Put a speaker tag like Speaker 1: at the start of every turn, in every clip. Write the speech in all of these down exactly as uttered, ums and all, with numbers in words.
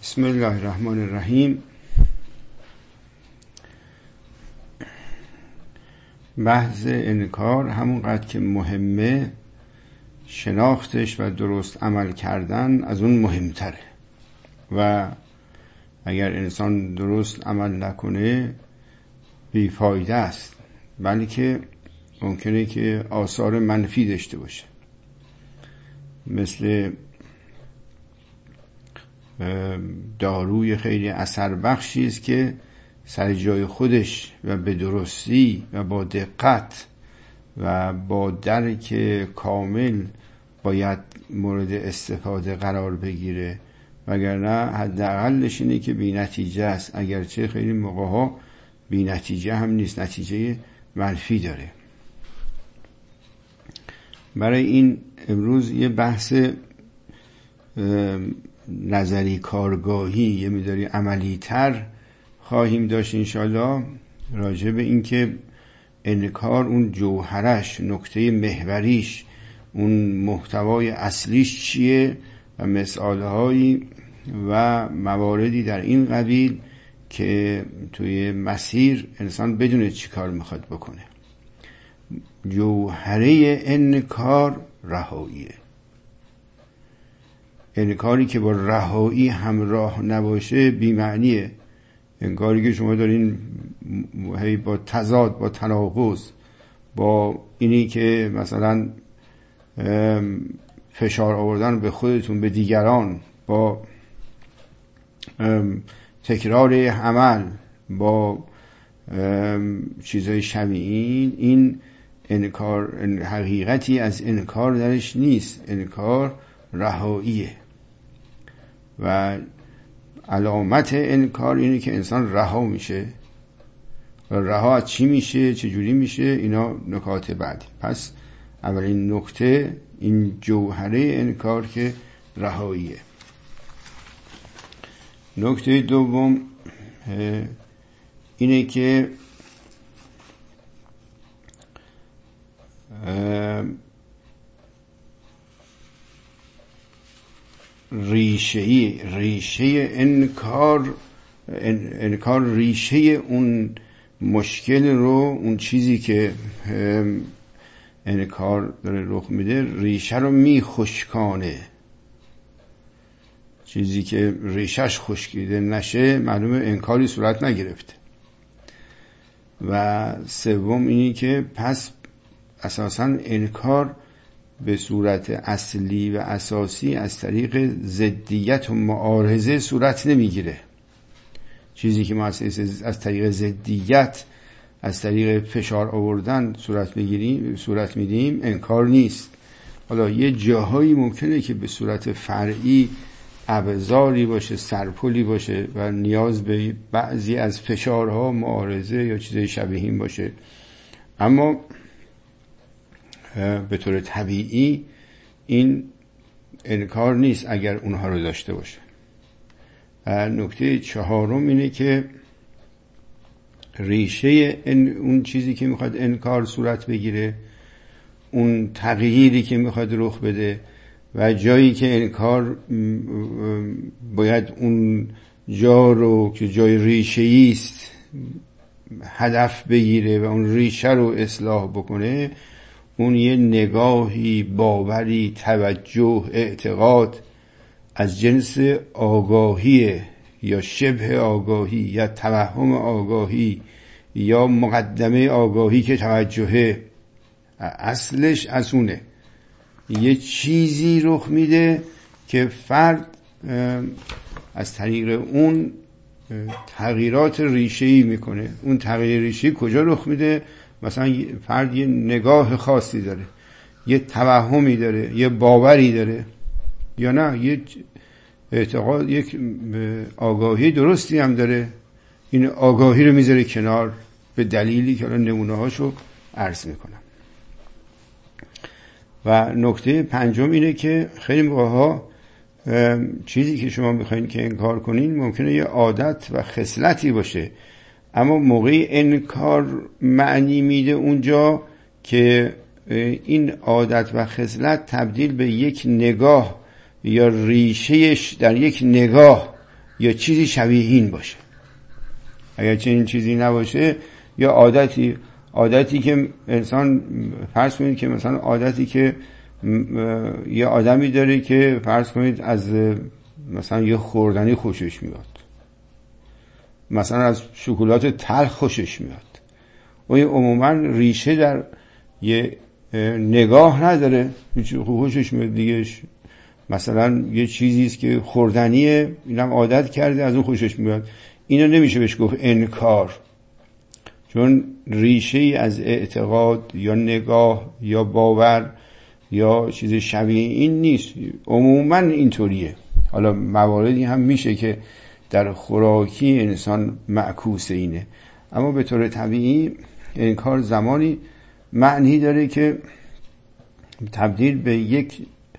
Speaker 1: بسم الله الرحمن الرحیم. بحث انکار همونقدر که مهمه، شناختش و درست عمل کردن از اون مهمتره و اگر انسان درست عمل نکنه بیفایده است، بلکه ممکنه که آثار منفی داشته باشه. مثل داروی خیلی اثر بخشی است که سر جای خودش و به درستی و با دقت و با درک کامل باید مورد استفاده قرار بگیره، وگرنه حداقلش اینه که بی نتیجه است، اگرچه خیلی موقع ها بی نتیجه هم نیست، نتیجه منفی داره. برای این امروز یه بحث نظری کارگاهی یه مقداری عملی تر خواهیم داشت انشالله، راجع به این که انکار اون جوهرش، نکته محوریش، اون محتوای اصلیش چیه و مثالهایی و مواردی در این قبیل که توی مسیر انسان بدونه چی کار میخواد بکنه. جوهره انکار رهاییه. انکاری که با رهایی همراه نباشه بی‌معنیه. انکاری که شما دارین با تضاد، با تناقض، با اینی که مثلا فشار آوردن به خودتون، به دیگران، با تکرار عمل، با چیزای شبیه این این انکار، حقیقتی از انکار درش نیست. انکار رهاییه و علامت انکار اینه که انسان رها میشه. رها از چی میشه، چجوری میشه، اینا نکات بعدی. پس اولین نکته این جوهره انکار که رهاییه. نکته دوم اینه که ریشه‌ای ریشه انکار انکار ریشه اون مشکل رو، اون چیزی که انکار داره رخ میده، ریشه رو میخشکانه. چیزی که ریشهش خشکیده نشه معلومه انکاری صورت نگرفته. و سوم اینی که پس اساساً انکار به صورت اصلی و اساسی از طریق ضدیت و معارضه صورت نمیگیره. چیزی که ما از طریق ضدیت، از طریق فشار آوردن صورت میگیریم، صورت میدیم، انکار نیست. حالا یه جاهایی ممکنه که به صورت فرعی ابزاری باشه، سرپلی باشه و نیاز به بعضی از فشارها، معارضه یا چیزای شبیه این باشه، اما به طور طبیعی این انکار نیست اگر اونها رو داشته باشه. نکته چهارم اینه که ریشه اون چیزی که میخواد انکار صورت بگیره، اون تغییری که میخواد رخ بده و جایی که انکار باید اون جا رو که جای ریشه‌ای است هدف بگیره و اون ریشه رو اصلاح بکنه، اون یه نگاهی، باوری، توجه، اعتقاد از جنس آگاهی یا شبه آگاهی یا توهم آگاهی یا مقدمه آگاهی که توجهه، اصلش از اونه. یه چیزی رخ میده که فرد از طریق اون تغییرات ریشه‌ای میکنه. اون تغییر ریشه‌ای کجا رخ میده؟ مثلا فرد یه نگاه خاصی داره، یه توهمی داره، یه باوری داره، یا نه یه اعتقاد، یک آگاهی درستی هم داره. این آگاهی رو میذاره کنار به دلیلی که الان نمونه هاشو عرض میکنم. و نکته پنجم اینه که خیلی موقع ها چیزی که شما میخواین که انکار کنین ممکنه یه عادت و خصلتی باشه، اما موقعی انکار معنی میده اونجا که این عادت و خصلت تبدیل به یک نگاه یا ریشهش در یک نگاه یا چیزی شبیه این باشه. اگر چنین چیزی نباشه، یا عادتی عادتی که انسان فرض کنید که مثلا عادتی که یه آدمی داره که فرض کنید از مثلا یه خوردنی خوشش میاد، مثلا از شکلات تلخ خوشش میاد، و این عموما ریشه در یه نگاه نداره، خوشش میاد دیگه، مثلا یه چیزی است که خوردنیه، اینم عادت کرده از اون خوشش میاد. اینو نمیشه بهش گفت انکار، چون ریشه ای از اعتقاد یا نگاه یا باور یا چیز شبیه این نیست. عموما اینطوریه. حالا مواردی هم میشه که در خوراکی انسان معکوس اینه، اما به طور طبیعی انکار زمانی معنی داره که تبدیل به یک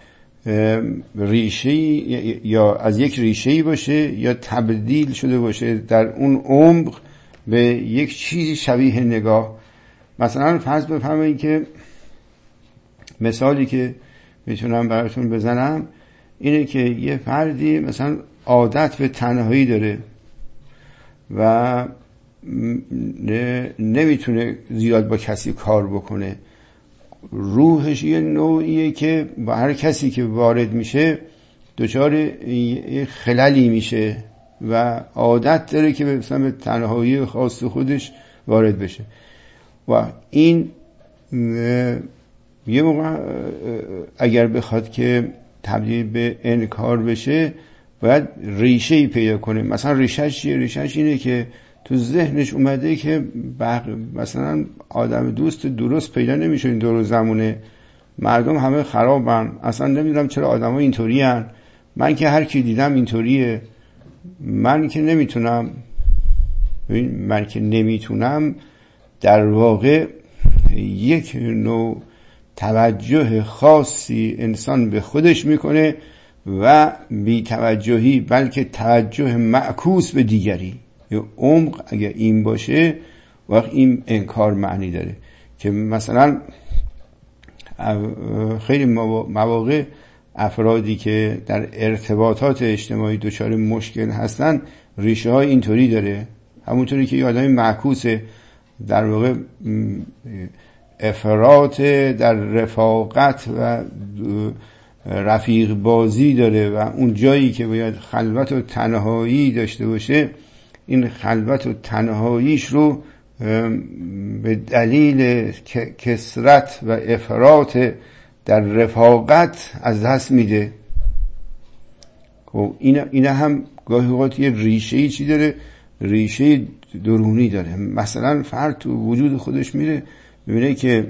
Speaker 1: ریشه یا از یک ریشه‌ای باشه یا تبدیل شده باشه در اون عمق به یک چیزی شبیه نگاه. مثلا فرض بفرمایید که مثالی که میتونم براتون بزنم اینه که یه فردی مثلا عادت به تنهایی داره و نمیتونه زیاد با کسی کار بکنه. روحش یه نوعیه که با هر کسی که وارد میشه دچار یه خللی میشه و عادت داره که مثلا به تنهایی خاص خودش وارد بشه، و این یه موقع اگر بخواد که تبدیل به انکار بشه باید ریشه‌ای پیدا کنه. مثلا ریشه‌اش چیه؟ ریشه‌اش اینه که تو ذهنش اومده که مثلا آدم دوست درست پیدا نمیشه این دور و زمونه، مردم همه خرابن، اصلا نمیدونم چرا آدم‌ها اینطوری هن، من که هر کی دیدم اینطوریه، من که نمیتونم. ببین، من که نمیتونم در واقع یک نوع توجه خاصی انسان به خودش میکنه و بی توجهی، بلکه توجه معکوس به دیگری. یا عمق اگر این باشه وقت این انکار معنی داره. که مثلا خیلی مواقع افرادی که در ارتباطات اجتماعی دچار مشکل هستن ریشه های اینطوری داره، همونطوری که یه آدمی معکوسه، در واقع افراط در رفاقت و رفیق بازی داره و اون جایی که باید خلوت و تنهایی داشته باشه، این خلوت و تنهاییش رو به دلیل کثرت و افراط در رفاقت از دست میده. خب این این هم گاهی اوقات یه ریشه‌ای چی داره؟ ریشه درونی داره. مثلا فرد تو وجود خودش میره میبینه که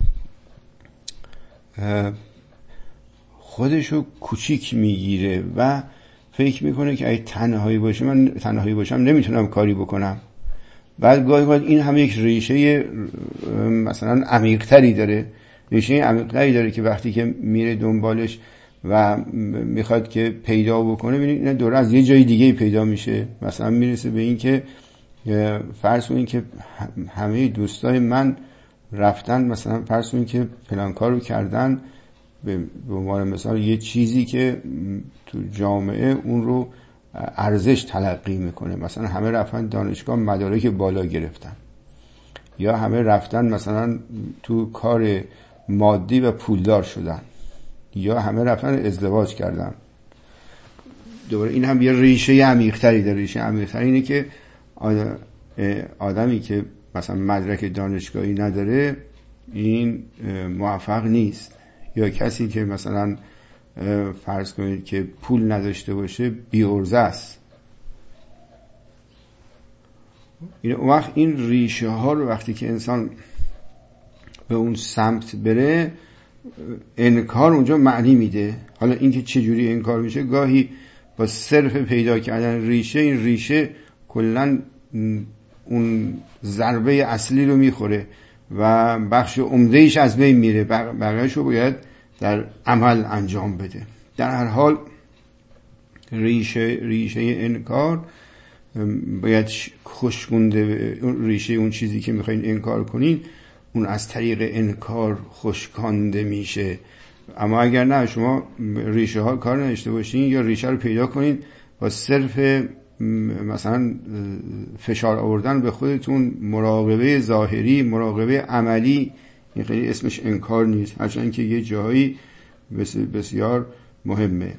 Speaker 1: خودشو کوچیک میگیره و فکر میکنه که اگه تنهایی باشه، من تنهایی باشم نمیتونم کاری بکنم. بعد گاهی اوقات این هم یک ریشه مثلا عمیق‌تری داره، ریشه عمیق‌تری داره که وقتی که میره دنبالش و میخواد که پیدا بکنه، ببینید این دوره از یه جای دیگه پیدا میشه. مثلا میرسه به این که فرض کنید که همه دوستای من رفتن، مثلا فرض کنید که فلان کارو کردن، به عنوان مثال یه چیزی که تو جامعه اون رو ارزش تلقی میکنه، مثلا همه رفتن دانشگاه مدارک بالا گرفتن، یا همه رفتن مثلا تو کار مادی و پولدار شدن، یا همه رفتن ازدواج کردن. دوباره این هم یه ریشه عمیق‌تری داره. ریشه عمیق‌تری اینه که آدمی که مثلا مدرک دانشگاهی نداره این موفق نیست، یا کسی که مثلا فرض کنید که پول نداشته باشه بی‌عرضه است. این وقت این ریشه ها رو وقتی که انسان به اون سمت بره، انکار اونجا معنی میده. حالا اینکه چجوری انکار میشه، گاهی با صرف پیدا کردن ریشه، این ریشه کلن اون ضربه اصلی رو میخوره و بخش عمده‌ایش از بین میره، بقیه‌اش رو باید در عمل انجام بده. در هر حال ریشه ریشه انکار باید خشکونده، ریشه اون چیزی که میخواین انکار کنین اون از طریق انکار خشکانده میشه. اما اگر نه، شما ریشه ها کار نداشته باشین یا ریشه رو پیدا کنین با صرف مثلا فشار آوردن به خودتون، مراقبه ظاهری، مراقبه عملی، این خیلی اسمش انکار نیست، هرچند که یه جایی بسیار مهمه.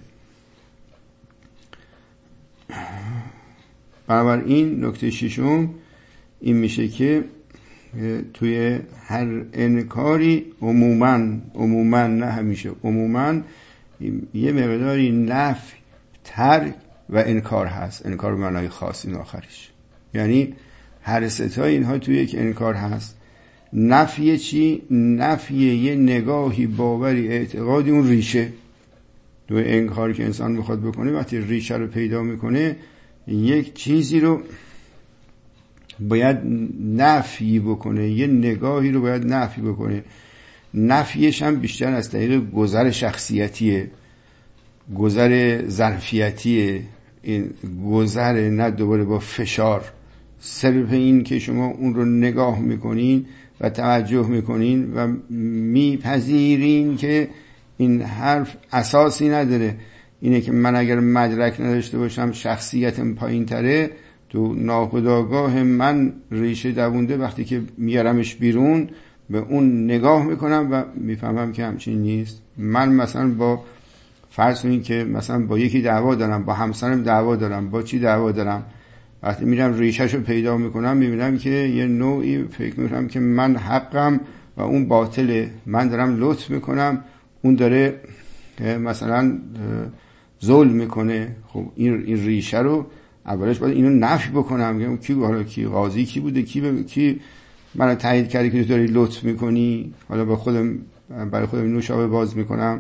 Speaker 1: بنابراین نکته ششم این میشه که توی هر انکاری عموماً عموماً نه همیشه، عموماً یه مقداری نفی، ترک و انکار هست. انکار به معنای خاص این آخرش، یعنی هر ستای اینها توی یک انکار هست. نفی چی؟ نفی یه نگاهی، باوری، اعتقادی، اون ریشه. توی انکار که انسان میخواد بکنه، وقتی ریشه رو پیدا میکنه، یک چیزی رو باید نفی بکنه، یه نگاهی رو باید نفی بکنه. نفیش هم بیشتر از طریق گذر شخصیتیه، گذر ظرفیتیه، این گذر نه دوباره با فشار. صرف این که شما اون رو نگاه میکنین و توجه میکنین و میپذیرین که این حرف اساسی نداره، اینه که من اگر مدرک نداشته باشم، شخصیتم پایین تره، تو ناخودآگاه من ریشه دوونده، وقتی که میارمش بیرون به اون نگاه میکنم و میفهمم که همچین نیست. من مثلا با فرض کنین که مثلا با یکی دعوا دارم، با همسرم دعوا دارم، با چی دعوا دارم، وقتی میرم ریشهشو پیدا میکنم، میبینم که یه نوعی فکر میکنم که من حقم و اون باطله، من دارم لطف میکنم، اون داره مثلا ظلم میکنه. خب این این ریشه رو اولش باید اینو نفی بکنم، میگم کی حالا کی قاضی کی بوده، کی ب... کی منو تایید کردی که تو داری لطف میکنی، حالا با خودم برای خودم نوشابه باز میکنم.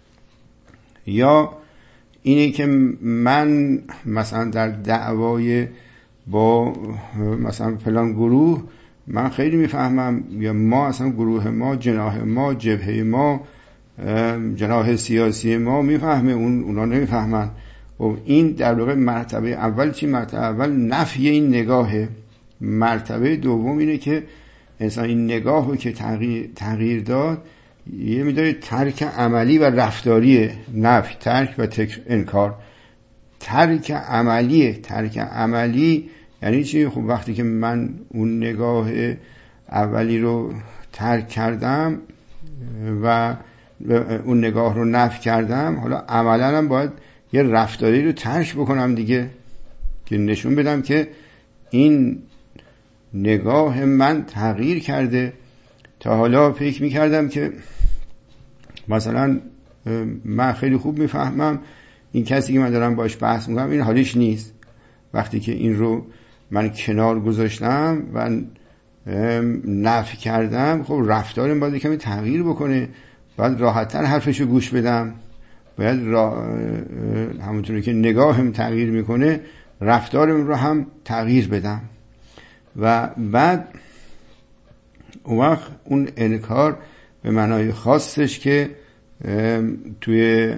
Speaker 1: یا اینه که من مثلا در دعوای با مثلا فلان گروه من خیلی میفهمم، یا ما اصلا گروه ما، جناح ما، جبهه ما، جناح سیاسی ما میفهمه، اون اونا نمیفهمن. و این در واقع مرتبه اول چی؟ مرتبه اول نفی این نگاهه. مرتبه دوم اینه که انسان این نگاه رو که تغییر, تغییر داد، یه میداره ترک عملی و رفتاریه. نفی، ترک و تک انکار. ترک عملیه. ترک عملی یعنی چی؟ خب وقتی که من اون نگاه اولی رو ترک کردم و اون نگاه رو نفی کردم، حالا عملا هم باید یه رفتاری رو ترک بکنم دیگه، که نشون بدم که این نگاه من تغییر کرده. تا حالا فکر میکردم که مثلا من خیلی خوب میفهمم این کسی که من دارم باش بحث میکنم این حالیش نیست. وقتی که این رو من کنار گذاشتم و نفی کردم، خب رفتارم باید کمی تغییر بکنه، باید راحت‌تر حرفشو گوش بدم، باید را... همونطوری که نگاهم تغییر میکنه رفتارم رو هم تغییر بدم. و بعد اون وقت اون انکار به معنای خاصش که توی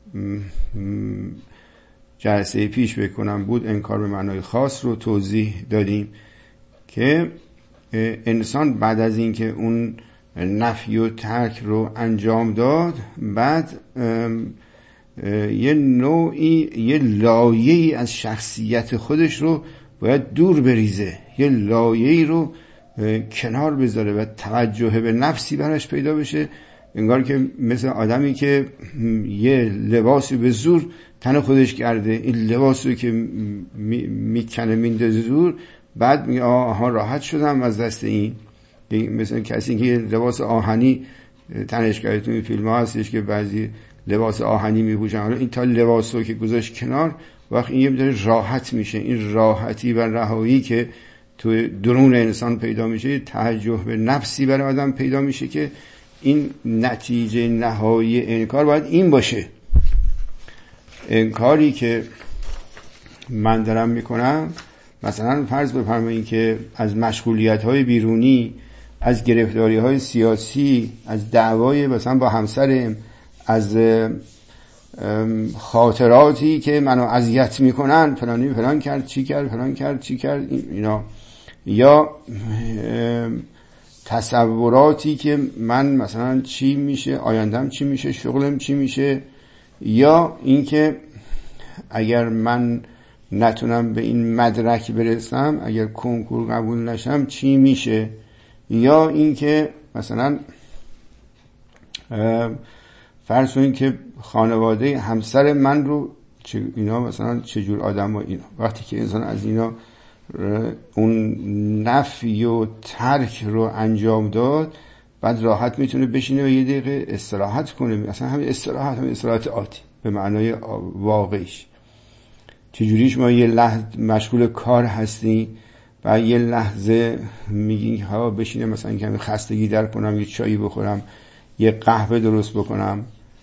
Speaker 1: جلسه پیش بکنم بود، انکار به معنای خاص رو توضیح دادیم که انسان بعد از این که اون نفی و ترک رو انجام داد، بعد یه نوعی، یه لایه‌ای از شخصیت خودش رو باید دور بریزه، یه لایه‌ای رو کنار بذاره و توجه به نفسی براش پیدا بشه. انگار که مثل آدمی که یه لباسی به زور تن خودش کرده، این لباس رو که میکنه میندازه زور، بعد میگه آها راحت شدم از دست این. مثل کسی که لباس آهنی تنش کرده، تو این فیلم ها هستش که بعضی لباس آهنی میپوشن، حالا این تا لباس رو که گذاشت کنار، وقت این یه مداره راحت میشه. این راحتی و رهایی که تو درون انسان پیدا میشه، توجه به نفسی برای آدم پیدا میشه که این نتیجه نهایی انکار باید این باشه. انکاری که من دارم میکنم، مثلا فرض بفرمایید که از مشغولیت‌های بیرونی، از گرفتاری‌های سیاسی، از دعوای مثلا با همسرم، از خاطراتی که منو اذیت میکنن، فلانی فلان کرد چی کرد، فلان کرد چی کرد، اینا، یا تصوراتی که من مثلا چی میشه، آیندم چی میشه، شغلم چی میشه، یا اینکه اگر من نتونم به این مدرک برسم، اگر کنکور قبول نشم چی میشه؟ یا اینکه مثلا فرض کنید که خانواده همسر من رو اینا مثلا چجور آدم ها اینا، وقتی که انسان از اینا اون نفی و ترک رو انجام داد، بعد راحت میتونه بشینه و یه دقیقه استراحت کنه. اصلا همین استراحت همین استراحت آتی به معنای واقعیش. چجوری شما یه لحظه مشغول کار هستی و یه لحظه میگی ها بشینه مثلا کمی خستگی در کنم، یه چایی بخورم، یه قهوه درست بکنم،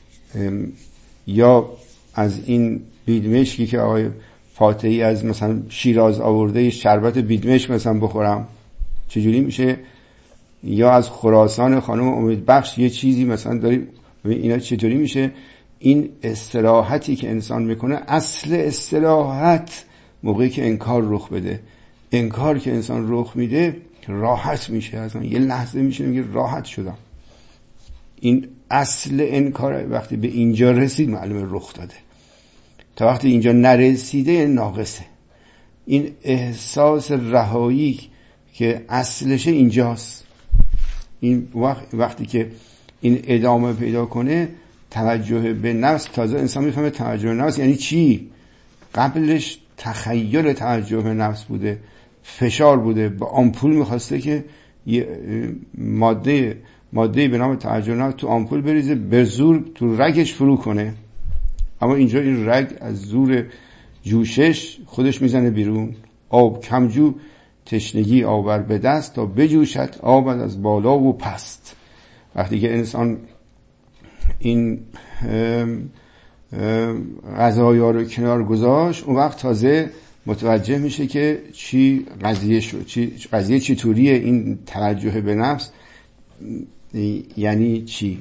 Speaker 1: یا از این بیدمشکی که آقای فاتحی از مثلا شیراز آورده شربت بیدمشک مثلا بخورم، چجوری میشه؟ یا از خراسان خانم امیدبخش یه چیزی مثلا داری، اینا چطوری میشه؟ این استراحتی که انسان میکنه، اصل استراحت موقعی که انکار رخ بده. انکار که انسان رخ میده راحت میشه، اصلا یه لحظه میشه میگه راحت شدم. این اصل انکار وقتی به اینجا رسید معلومه رخ داده. تا وقتی اینجا نرسیده ناقصه. این احساس رهایی که اصلش اینجاست، این وقت وقتی که این ادامه پیدا کنه، توجه به نفس، تازه انسان میفهمه توجه به نفس یعنی چی. قبلش تخیل توجه به نفس بوده، فشار بوده، با آمپول میخواسته که یه ماده ماده به نام توجه به نفس تو آمپول بریزه، به زور تو رگش فرو کنه. اما اینجا این رگ از زور جوشش خودش میزنه بیرون. آب کمجو تشنگی آور به دست، تا بجوشد آب از بالا و پست. وقتی که انسان این غذایا رو کنار گذاشت، اون وقت تازه متوجه میشه که چی قضیه شد، چی قضیه چطوریه، این توجه به نفس یعنی چی.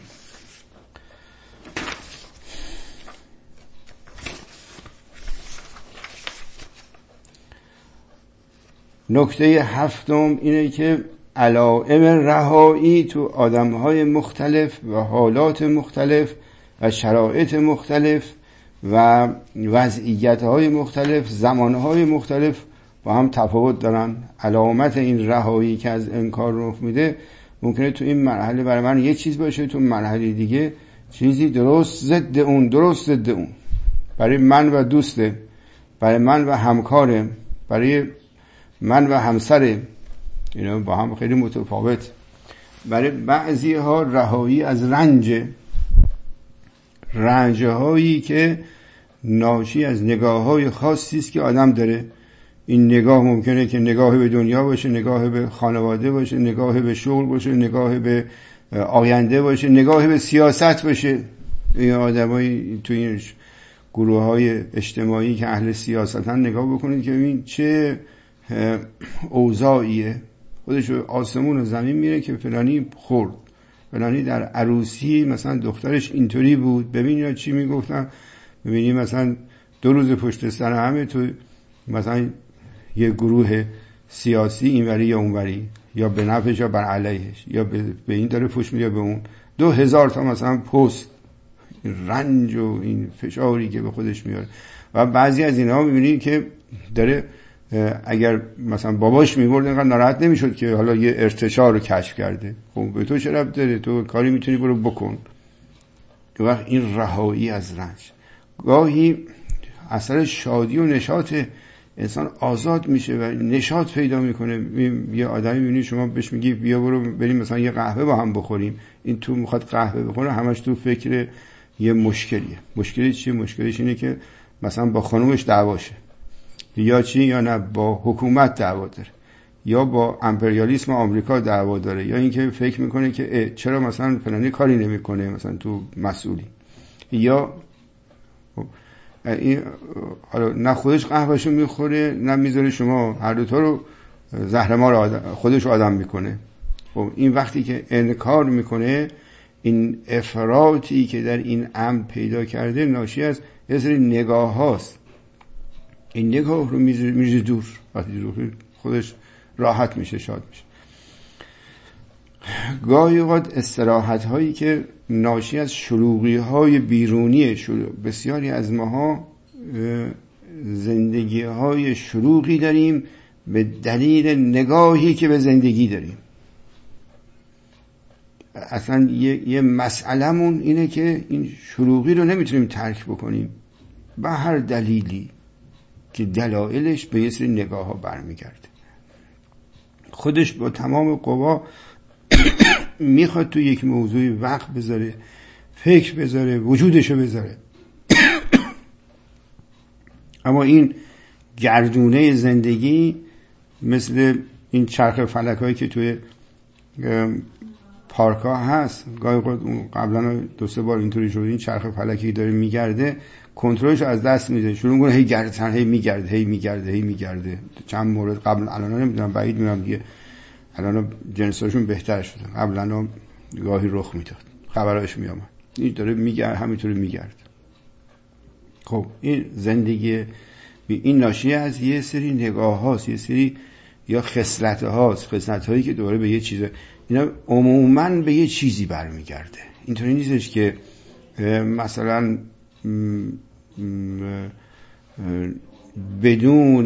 Speaker 1: نکته هفتم اینه که علائم رهایی تو آدم‌های مختلف و حالات مختلف و شرایط مختلف و وضعیت‌های مختلف، زمان‌های مختلف با هم تفاوت دارن. علامت این رهایی که از انکار رخ میده ممکنه تو این مرحله برای من یه چیز باشه، تو مرحله دیگه چیزی درست ضد اون، درست ضد اون. برای من و دوسته، برای من و همکاره، برای من و همسره، اینا با هم خیلی متفاوت. برای بعضی ها رهایی از رنج، رنج هایی که ناشی از نگاه های خاصی است که آدم داره. این نگاه ممکنه که نگاه به دنیا باشه، نگاه به خانواده باشه، نگاه به شغل باشه، نگاه به آینده باشه، نگاه به سیاست باشه. این آدمایی تو این گروه های اجتماعی که اهل سیاستن نگاه بکنید که ببین چه اوضاعیه. خودش آسمون و زمین میره که فلانی خورد، فلانی در عروسی مثلا دخترش اینطوری بود، ببین یا چی میگفتن. ببینی مثلا دو روز پشت سر همه تو مثلا یه گروه سیاسی اینوری یا اونوری، یا به نفعش یا بر علیهش، یا به این داره فوش میده به اون، دو هزار تا مثلا پست، رنج و این فشاری که به خودش میاره. و بعضی از اینها میبینی که داره، اگر مثلا باباش میبرد اینقدر ناراحت نمیشد که حالا یه ارتشا رو کشف کرده. خب به تو چه ربط داره؟ تو کاری میتونی برو بکن. که وقت این رهایی از رنج، گاهی اثر شادی و نشاط انسان آزاد میشه و نشاط پیدا میکنه. یه آدمی میبینی شما بهش میگی بیا برو بریم مثلا یه قهوه با هم بخوریم، این تو میخواد قهوه بخوره، همش تو فکر یه مشکلیه. مشکلی چیه؟ مشکلش اینه که مثلا با خانومش دعواشه، یا چی، یا نه با حکومت دعوا داره، یا با امپریالیسم آمریکا دعوا داره، یا اینکه فکر میکنه که چرا مثلا فلانی کاری نمیکنه مثلا تو مسئولی، یا این حالا نه خودش قهوهشو میخوره نه میذاره شما، هر دو تا رو زهرمار آدم خودش آدم میکنه. خب این وقتی که انکار میکنه، این افراطی که در این امر پیدا کرده ناشی از یه سری نگاه هاست. این نگاه رو میریزه دور، وقتی دور خودش راحت میشه، شاد میشه. گاهی اوقات استراحت هایی که ناشی از شلوغی های بیرونی، بسیاری از ماها زندگی های شروقی داریم به دلیل نگاهی که به زندگی داریم. اصلا یه, یه مسئله‌مون اینه که این شروقی رو نمیتونیم ترک بکنیم به هر دلیلی که دلایلش به یه سری نگاه ها برمیگرده. خودش با تمام قوا میخواد تو یک موضوعی وقت بذاره، فکر بذاره، وجودشو بذاره. اما این گردونه زندگی مثل این چرخ فلک هایی که توی پارک ها هست، گاهی خود قبلا دو سه بار اینطوری شد، این چرخ فلکی داره میگرده، کنترلش از دست میده، شروع میکنه هی گردن هی میگرده هی میگرده هی میگرده. چند مورد قبل الان نمیدونم، بعید میدونم دیگه الان جنساشون بهتر شده، قبلا گاهی رخ میداد، خبراش میامد، این داره میگرد، همینطوری میگرد. خب این زندگی این ناشی از یه سری نگاه هاست، یه سری یا خصلت هاست، خصلت هایی که دوباره به یه چیز، اینا عموماً به یه چیزی برمیگرده. اینطوری نیستش که مثلا بدون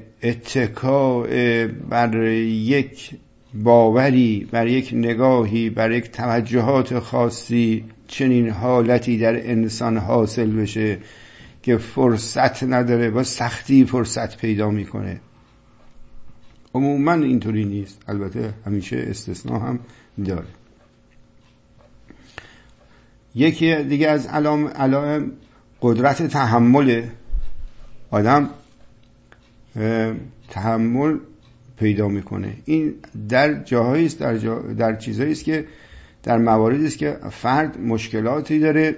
Speaker 1: اتکاء بر یک باوری، بر یک نگاهی، بر یک توجهات خاصی چنین حالتی در انسان حاصل بشه که فرصت نداره، با سختی فرصت پیدا میکنه. عموما اینطوری نیست، البته همیشه استثناء هم داره. یکی دیگه از علائم علائم قدرت تحمل آدم، تحمل پیدا میکنه. این در جاهایی است، در جا در چیزایی است که در مواردی است که فرد مشکلاتی داره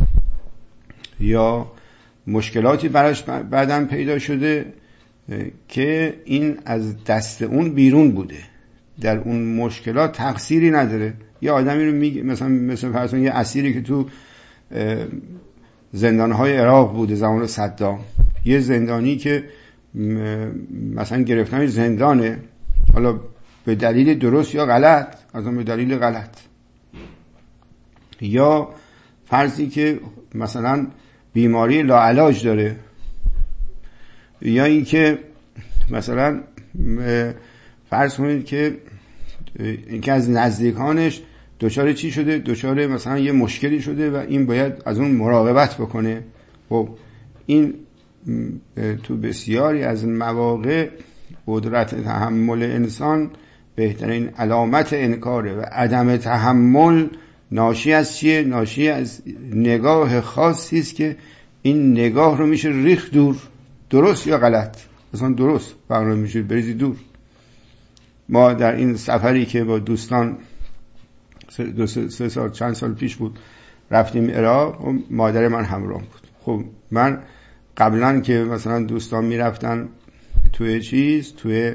Speaker 1: یا مشکلاتی براش بعداً پیدا شده که این از دست اون بیرون بوده، در اون مشکلات تقصیری نداره. یه آدمی رو میگه مثلا مثلا فرض کن یه اسیری که تو زندانهای عراق بوده زمان صدام، یه زندانی که مثلا گرفتنش زندانه، حالا به دلیل درست یا غلط، اصلا به دلیل غلط، یا فرضی که مثلا بیماری لاعلاج داره، یا این که مثلا فرض کنید که اینکه از نزدیکانش دچار چی شده، دچار مثلا یه مشکلی شده و این باید از اون مراقبت بکنه. خب این تو بسیاری از مواقع قدرت تحمل انسان بهترین علامت انکاره و عدم تحمل ناشی از چیه؟ ناشی از نگاه خاصی است که این نگاه رو میشه ریخت دور، درست یا غلط، مثلا درست برنامه میشه بریزی دور. ما در این سفری که با دوستان دو سه, سه سال چند سال پیش بود رفتیم عراق و مادر من همراه بود. خب من قبلا که مثلا دوستان میرفتن توی چیز توی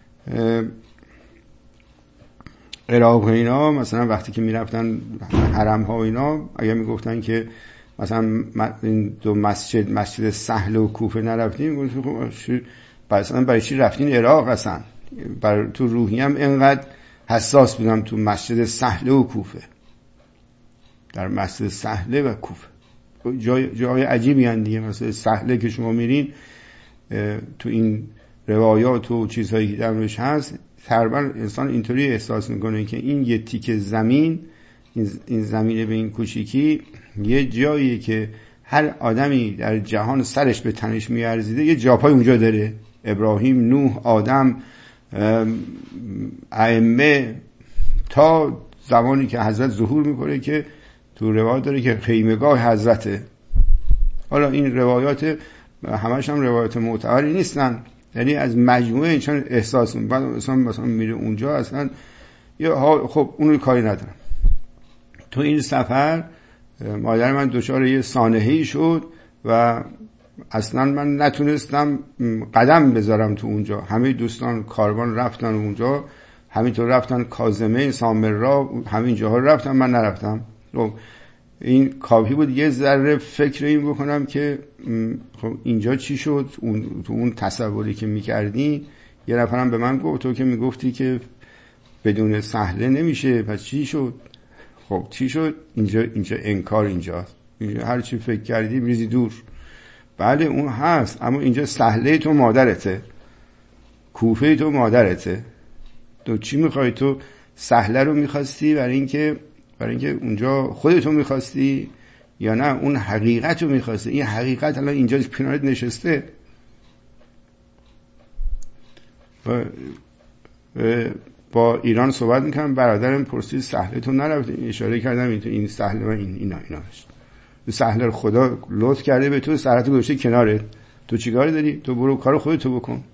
Speaker 1: عراق اینا، مثلا وقتی که میرفتن حرم ها اینا، اگر میگفتن که مثلا این دو مسجد مسجد سهل و کوفه نرفتیم، گفتم خب مثلا برای چی رفتین عراق؟ اصلا برای تو روحیم اینقدر حساس بودم تو مسجد سهل و کوفه، در مسجد سهل و کوفه جای جای عجیبی هست دیگه. مثلا سهله که شما میرین تو این روایات و چیزهایی که درش هست، تقریبا انسان اینطوری احساس میکنه که این یه تیکه زمین، این زمین به این کوچیکی، یه جایی که هر آدمی در جهان سرش به تنش میارزیده یه جاپای اونجا داره. ابراهیم، نوح، آدم، ائمه، تا زمانی که حضرت ظهور میکنه که تو روایات داره که خیمگاه حضرته. حالا این روایات همش هم روایات معتبری نیستن، یعنی از مجموعه اینچون احساس میکنه. بعد مثلا مثلا میره اونجا اصلا یا خب اونو کاری ندارم. تو این سفر مادر من دچار یه سانحه‌ای شد و اصلا من نتونستم قدم بذارم تو اونجا. همه دوستان کاروان رفتن اونجا، همینطور رفتن کاظمه، سامرا، همین جاها رفتن، من نرفتم. این کافی بود یه ذره فکر این بکنم که خب اینجا چی شد. اون تو اون تصوری که میکردی، یه نفرم به من گفت تو که میگفتی که بدون سهله نمیشه، پس چی شد؟ خب چی شد؟ اینجا اینجا انکار، اینجا, اینجا هر چی فکر کردی میریزی دور. بله اون هست، اما اینجا سهله تو مادرته، کوفه تو مادرته. تو چی میخوای؟ تو سهله رو میخواستی برای اینکه برای اینکه اونجا خودتو میخواستی، یا نه اون حقیقت رو میخواستی؟ این حقیقت الان اینجا کنارت نشسته. و با ایران صحبت میکنم، برادرم پرسید سهله تو نرفتی؟ اشاره کردم این این سهله و این اینا اینا سهله رو خدا لطف کرده به تو، سرتو گذاشته کنارت، تو چیکار داری؟ تو برو کار خودتو بکن.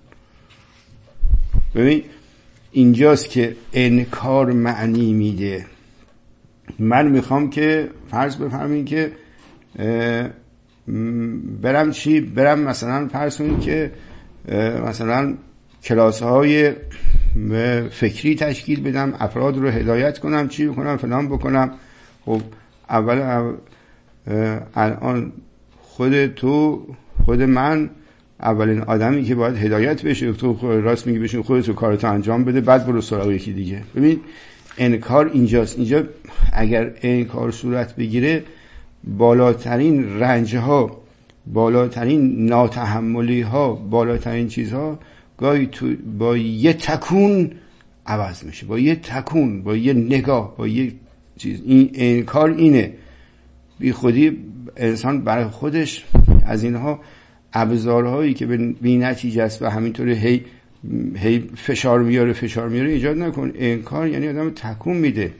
Speaker 1: ببین اینجاست که انکار معنی میده. من میخوام که فرض بفهمین که برم چی برم مثلا فرض کنید که مثلا کلاس های فکری تشکیل بدم، افراد رو هدایت کنم، چی بکنم فلان بکنم. خب اول الان خود تو خود من اولین آدمی که باید هدایت بشه. تو راست میگی بشین خودت کارتو انجام بده، بعد برو سراغ یکی دیگه. ببین انکار اینجاست. اینجا اگر انکار صورت بگیره، بالاترین رنجها، بالاترین ناتحملی ها، بالاترین چیزها گاهی تو با یه تکون عوض میشه، با یه تکون، با یه نگاه، با یه چیز. این انکار اینه. بی خودی انسان برای خودش از اینها ابزارهایی که بی نتیجه است و همینطوری هی هی فشار میاره فشار میاره ایجاد نکن. انکار یعنی آدم تکون میده.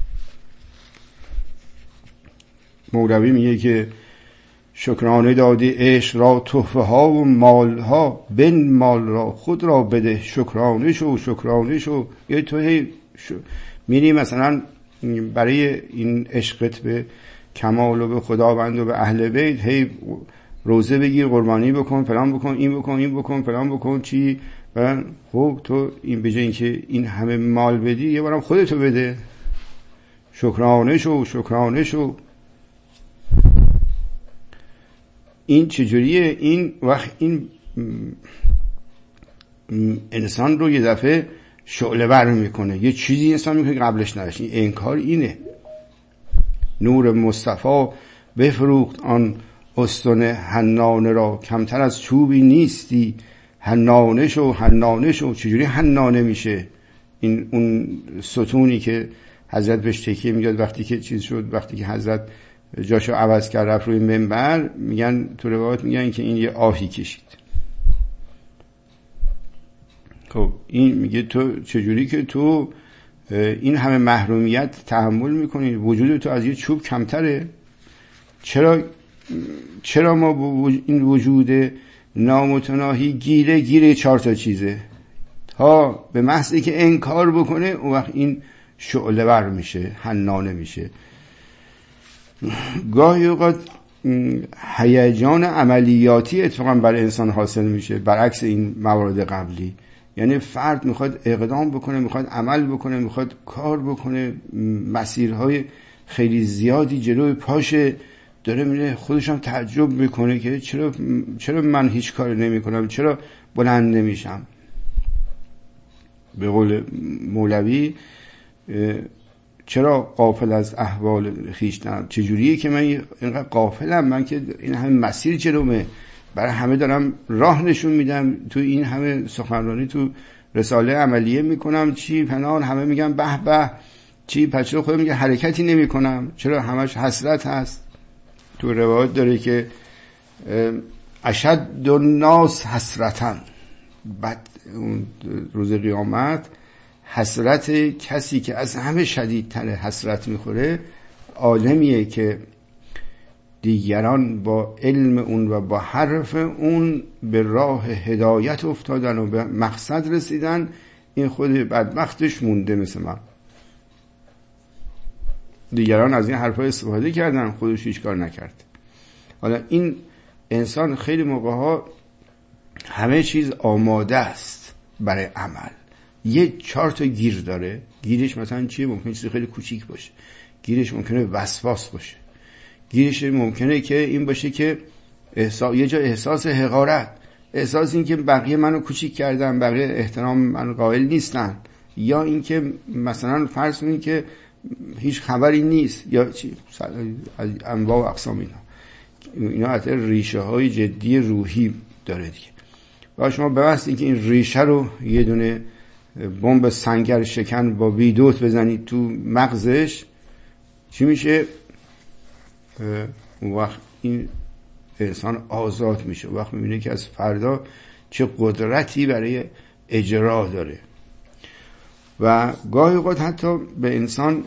Speaker 1: مولوی میگه که شکرانه دادی عشق را تحفه ها و مال ها، بن مال را خود را بده، شکرانه شو شکرانه شو. یه تو هی شو میری مثلا برای این عشقت به کمال و به خداوند و به اهل بیت هی روزه بگیر، قربانی بکن، فلان بکن، این بکن، این بکن، فلان بکن، چی و خب تو این بجای این که این همه مال بدی یه بارم خودتو بده. شکرانه شو شکرانه شو. این چجوریه؟ این وقت این انسان رو یه دفعه شعله ور میکنه، یه چیزی انسان میکنه که قبلش نداشت. این انکار اینه. نور مصطفی بفروخت آن استن حنانه را، کمتر از چوبی نیستی حنانه شو حنانه شو. چجوری حنانه میشه؟ این اون ستونی که حضرت بهش تکیه میگاد وقتی که چیز شد، وقتی که حضرت جاشو عوض کرد رفت روی منبر، میگن تو روایات میگن که این یه آهی کشید. خب این میگه تو چجوری که تو این همه محرومیت تحمل میکنی؟ وجود تو از یه چوب کمتره؟ چرا چرا ما با این وجود نامتناهی گیره گیره چهار تا چیزه ها به محضی که انکار بکنه اون وقت این شعله ور میشه، حنانه میشه. گاهی اوقات هیجان عملیاتی اتفاقا برای انسان حاصل میشه، برعکس این موارد قبلی. یعنی فرد میخواد اقدام بکنه، میخواد عمل بکنه، میخواد کار بکنه، مسیرهای خیلی زیادی جلوی پاشه، داره میره، خودش هم تعجب میکنه که چرا چرا من هیچ کاری نمیکنم، چرا بلند نمیشم. به قول مولوی چرا غافل از احوال خویشتن؟ چجوریه که من اینقدر غافلم؟ من که این همه مسیر جلومه، برای همه دارم راه نشون میدم، تو این همه سخنرانی تو رساله عملیه میکنم، چی پنان همه میگن به به، چی پس چرا خودم میگه حرکتی نمیکنم؟ چرا همش حسرت هست؟ تو روایت داره که اشد الناس حسرتن، بعد اون روز قیامت حسرت کسی که از همه شدیدتر حسرت میخوره عالمیه که دیگران با علم اون و با حرف اون به راه هدایت افتادن و به مقصد رسیدن، این خود بدبختش مونده مثل من. دیگران از این حرفا استفاده کردن، خودش هیچ کار نکرد. حالا این انسان خیلی موقعها همه چیز آماده است برای عمل، یه چهار تا گیر داره. گیرش مثلا چیه؟ ممکنه چیز خیلی کوچیک باشه. گیرش ممکنه وسواس باشه. گیرش ممکنه که این باشه که احساس، یه جا احساس حقارت، احساس این که بقیه منو کوچیک کردن، بقیه احترام من قائل نیستن، یا این که مثلا فرض کنید که هیچ خبری نیست، یا چی انواع و اقسام اینا. اینا حتی ریشه های جدی روحی داره دیگه. و شما ببستید که این ریشه رو یه دونه بمب سنگر شکن با ویدوت بزنید تو مغزش، چی میشه؟ اون وقت این انسان آزاد میشه. اون وقت میبینه که از فردا چه قدرتی برای اجرا داره. و گاهی اوقات حتی به انسان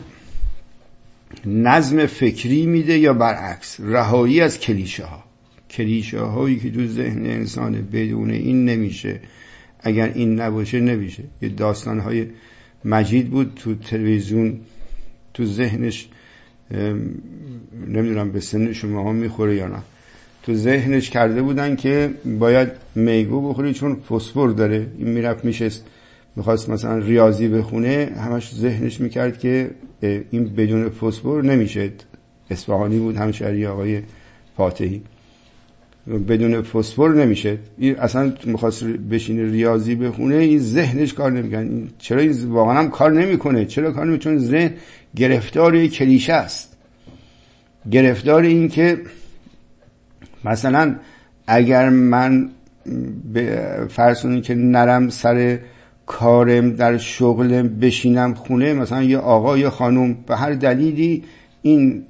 Speaker 1: نظم فکری میده یا برعکس، رهایی از کلیشه ها. کلیشه هایی که تو ذهن انسان بدون این نمیشه، اگر این نباشه نمیشه. یه داستان های مجید بود تو تلویزیون، تو ذهنش نمیدونم به سن شما ها میخوره یا نه، تو ذهنش کرده بودن که باید میگو بخوری چون فسفر داره. این میرفت میشست میخواست مثلا ریاضی بخونه، همش ذهنش میکرد که این بدون فسفر نمیشه. اصفهانی بود همشهری آقای فاتحی، بدون فسفر نمیشه. این اصلا میخواست بشینه ریاضی بخونه، این ذهنش کار نمیکنه. چرا این واقعا هم کار نمیکنه؟ چرا کار نمیکنه؟ چون ذهن گرفتار کلیشه است، گرفتار این که مثلا اگر من به فرض که نرم سر کارم در شغلم بشینم خونه، مثلا یه آقا یا خانم به هر دلیلی این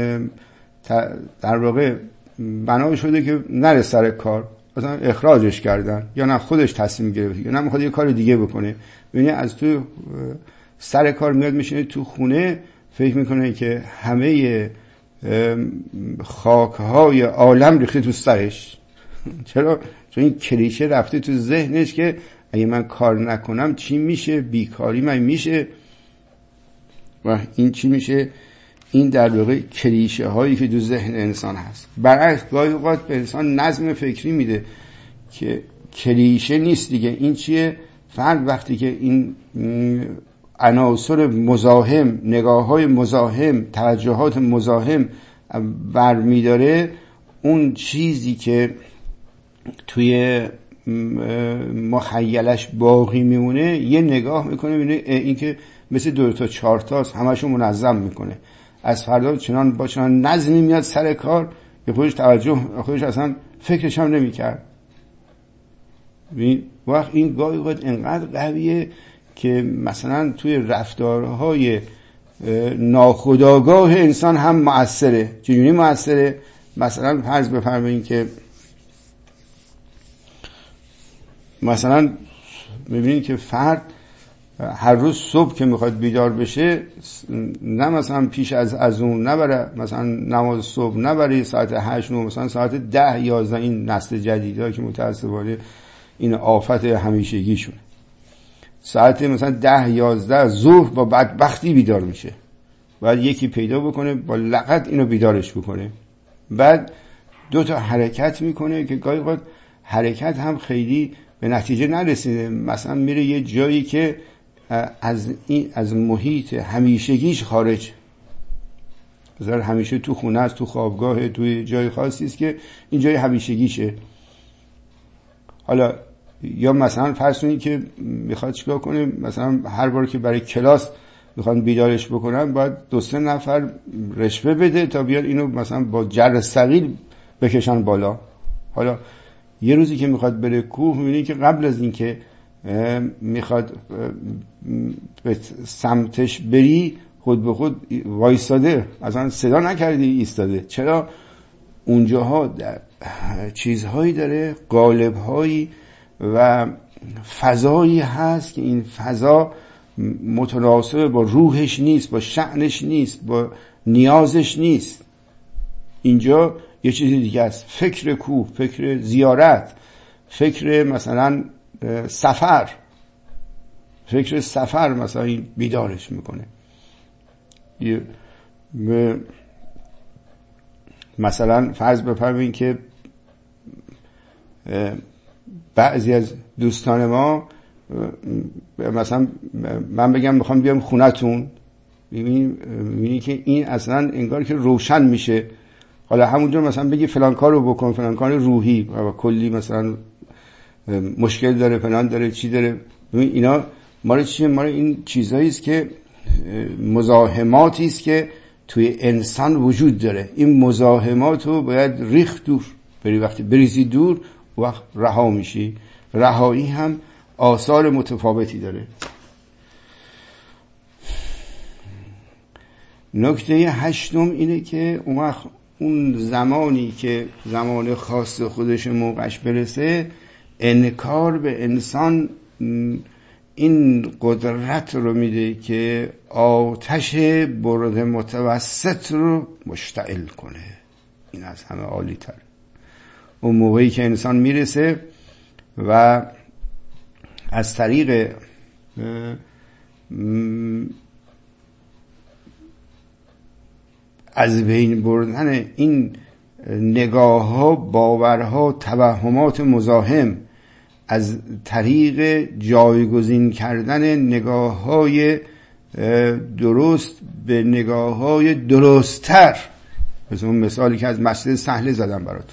Speaker 1: در واقع بنا شده که نره سر کار، مثلا اخراجش کردن یا نه خودش تصمیم گرفت یا نه میخواد یه کار دیگه بکنه، ببینید از تو سر کار میاد میشینه تو خونه، فکر میکنه که همه خاکهای عالم ریخته تو سرش. چرا؟ چون این کلیشه رفته تو ذهنش که اگه من کار نکنم چی میشه؟ بیکاری من میشه. و این چی میشه؟ این در واقع کلیشه هایی که تو ذهن انسان هست. برعکس گاهی اوقات به انسان نظم فکری میده که کلیشه نیست دیگه. این چیه؟ فرد وقتی که این عناصر مزاحم، نگاه های مزاحم، توجهات مزاحم برمیداره، اون چیزی که توی مخیلش باقی میمونه یه نگاه میکنه، ببینه این که مثل دو تا چهار تاست، همشو منظم میکنه. از فردا چنان با چنان نظمی میاد سر کار که خودش توجه خودش اصلا فکرش هم نمیکرد. وقت این گاهی وقت انقدر قویه که مثلا توی رفتارهای ناخودآگاه انسان هم مؤثره. چجوری مؤثره؟ مثلا فرض بفرمایید که مثلا میبینید که فرد هر روز صبح که میخواد بیدار بشه، نه مثلا پیش از از اون نبره مثلا نماز صبح، نبره ساعت هشت نو، مثلا ساعت ده یازده. این نسل جدیدها که متاسفانه این آفت همیشگیشون، ساعت مثلا ده یازده ظهر با بدبختی بیدار میشه. بعد یکی پیدا بکنه با لغت اینو بیدارش بکنه. بعد دو تا حرکت میکنه که گاهی وقت حرکت هم خیلی به نتیجه نرسیده، مثلا میره یه جایی که از این از محیط همیشگیش خارج، مثلا همیشه تو خونه است، تو خوابگاه، توی جای خاصی است که این جای همیشگیشه. حالا یا مثلا فرض کنید که میخواد چیکار کنه، مثلا هر بار که برای کلاس میخوان بیدارش بکنن باید دو سه نفر رشوه بده تا بیاد اینو مثلا با جر ثقیل بکشن بالا. حالا یه روزی که میخواد بره کوه، میبینی که قبل از این که میخواد به سمتش بری خود به خود وایستاده، اصلا صدا نکردی ایستاده. چرا؟ اونجاها چیزهایی داره، قالبهایی و فضایی هست که این فضا متناسب با روحش نیست، با شأنش نیست، با نیازش نیست. اینجا یه چیزی دیگه است. فکر کوه، فکر زیارت، فکر مثلا سفر، فکر سفر مثلا این بیدارش میکنه. مثلا فرض بفرمایید که بعضی از دوستان ما مثلا من بگم میخوام بیام خونتون، میبینی که این اصلا انگار که روشن میشه. حالا همونجا مثلا بگی فلان کار رو بکن، فلان کار روحی و کلی مثلا مشکل داره، فلان داره، چی داره. اینا مال چیه؟ مال این چیزایی است که مزاحماتی است که توی انسان وجود داره. این مزاحمات رو باید ریخت دور. بری وقتی بریزی دور وقت رها میشی. رهایی هم آثار متفاوتی داره. نکته هشتم اینه که اون وقت اون زمانی که زمان خاص خودش موقعش برسه، انکار به انسان این قدرت رو میده که آتش برد متوسط رو مشتعل کنه. این از همه عالی تر. اون موقعی که انسان میرسه و از طریق از بین بردن این نگاه ها، باورها، توهمات مزاحم، از طریق جایگزین کردن نگاه های درست به نگاه های درست‌تر، مثل اون مثالی که از مسجد سهله زدم براتون،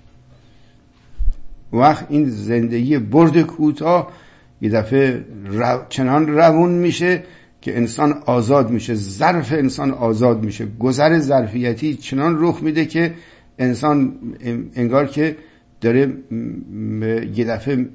Speaker 1: وقت این زندگی برد کوتاه یه دفعه رو... چنان روون میشه که انسان آزاد میشه، ظرف انسان آزاد میشه، گذر ظرفیتی چنان رخ میده که انسان انگار که داره یه دفعه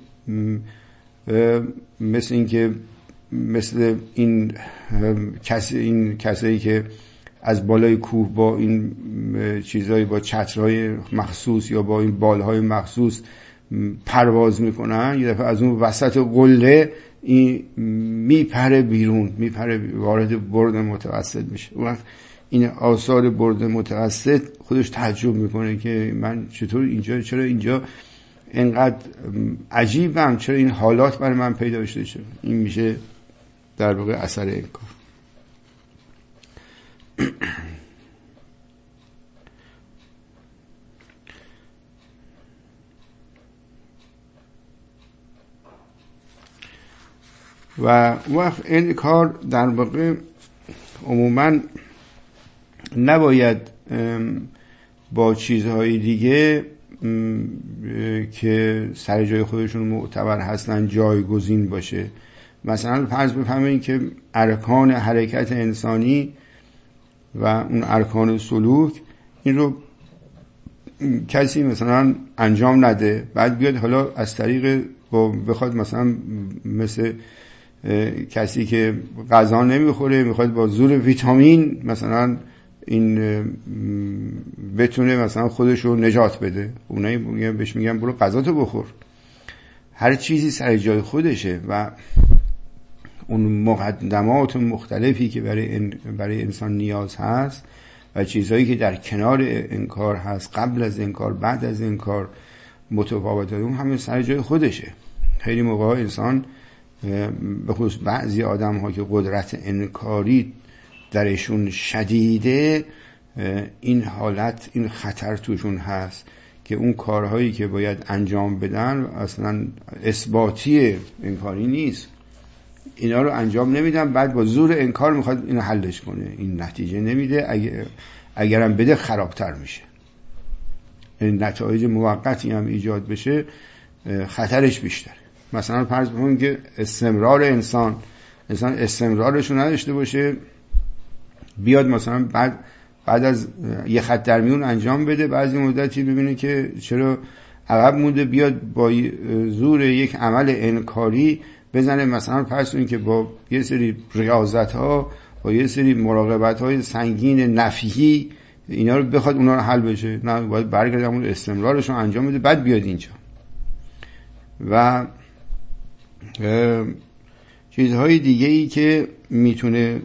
Speaker 1: مثل این که مثل این کسی این کسایی که از بالای کوه با این چیزایی، با چترهای مخصوص یا با این بالهای مخصوص پرواز میکنن، یه دفعه از اون وسط قله این میپره بیرون، میپره وارد برد متوسط میشه. اون وقت این آثار برد متوسط خودش تعجب میکنه که من چطور اینجا، چرا اینجا اینقدر عجیبم، چرا این حالات برای من پیدا شده شد. این میشه در واقع اثر انکار. و وقت انکار در واقع عموما نباید با چیزهای دیگه که سر جای خودشون معتبر هستن جایگزین باشه. مثلا فرض بفرمایید که ارکان حرکت انسانی و اون ارکان سلوک، این رو کسی مثلا انجام نده، بعد بیاد حالا از طریق با بخواد مثلا مثل کسی که غذا نمیخوره میخواد با زور ویتامین مثلا این بتونه مثلا خودش رو نجات بده، اونایی بهش میگن برو غذاتو بخور. هر چیزی سر جای خودشه و اون مقدمات مختلفی که برای برای انسان نیاز هست و چیزهایی که در کنار انکار هست، قبل از انکار، بعد از انکار، متفاوته، اون همه سر جای خودشه. خیلی موقع انسان به خصوص بعضی آدم ها که قدرت انکاری درشون شدیده، این حالت، این خطر توشون هست که اون کارهایی که باید انجام بدن اصلا اثباتی انکاری نیست، اینا رو انجام نمیدن، بعد با زور انکار میخواد اینو حلش کنه. این نتیجه نمیده، اگر اگرم بده خرابتر میشه. این نتایج موقتی هم ایجاد بشه خطرش بیشتره. مثلا فرض بکنیم که استمرار انسان انسان استمرارش رو نداشته باشه، بیاد مثلا بعد بعد از یه خط در میون انجام بده، بعضی مدتی ببینه که چرا عقب مونده، بیاد با زور یک عمل انکاری بزنه. مثلا فرض کنیم که با یه سری ریاضت ها، با یه سری مراقبت های سنگین نفیهی اینا رو بخواد اونا رو حل بشه، نه، باید برگرده اون استمرارش رو انجام بده بعد بیاد اینجا. و چیزهای دیگه‌ای که میتونه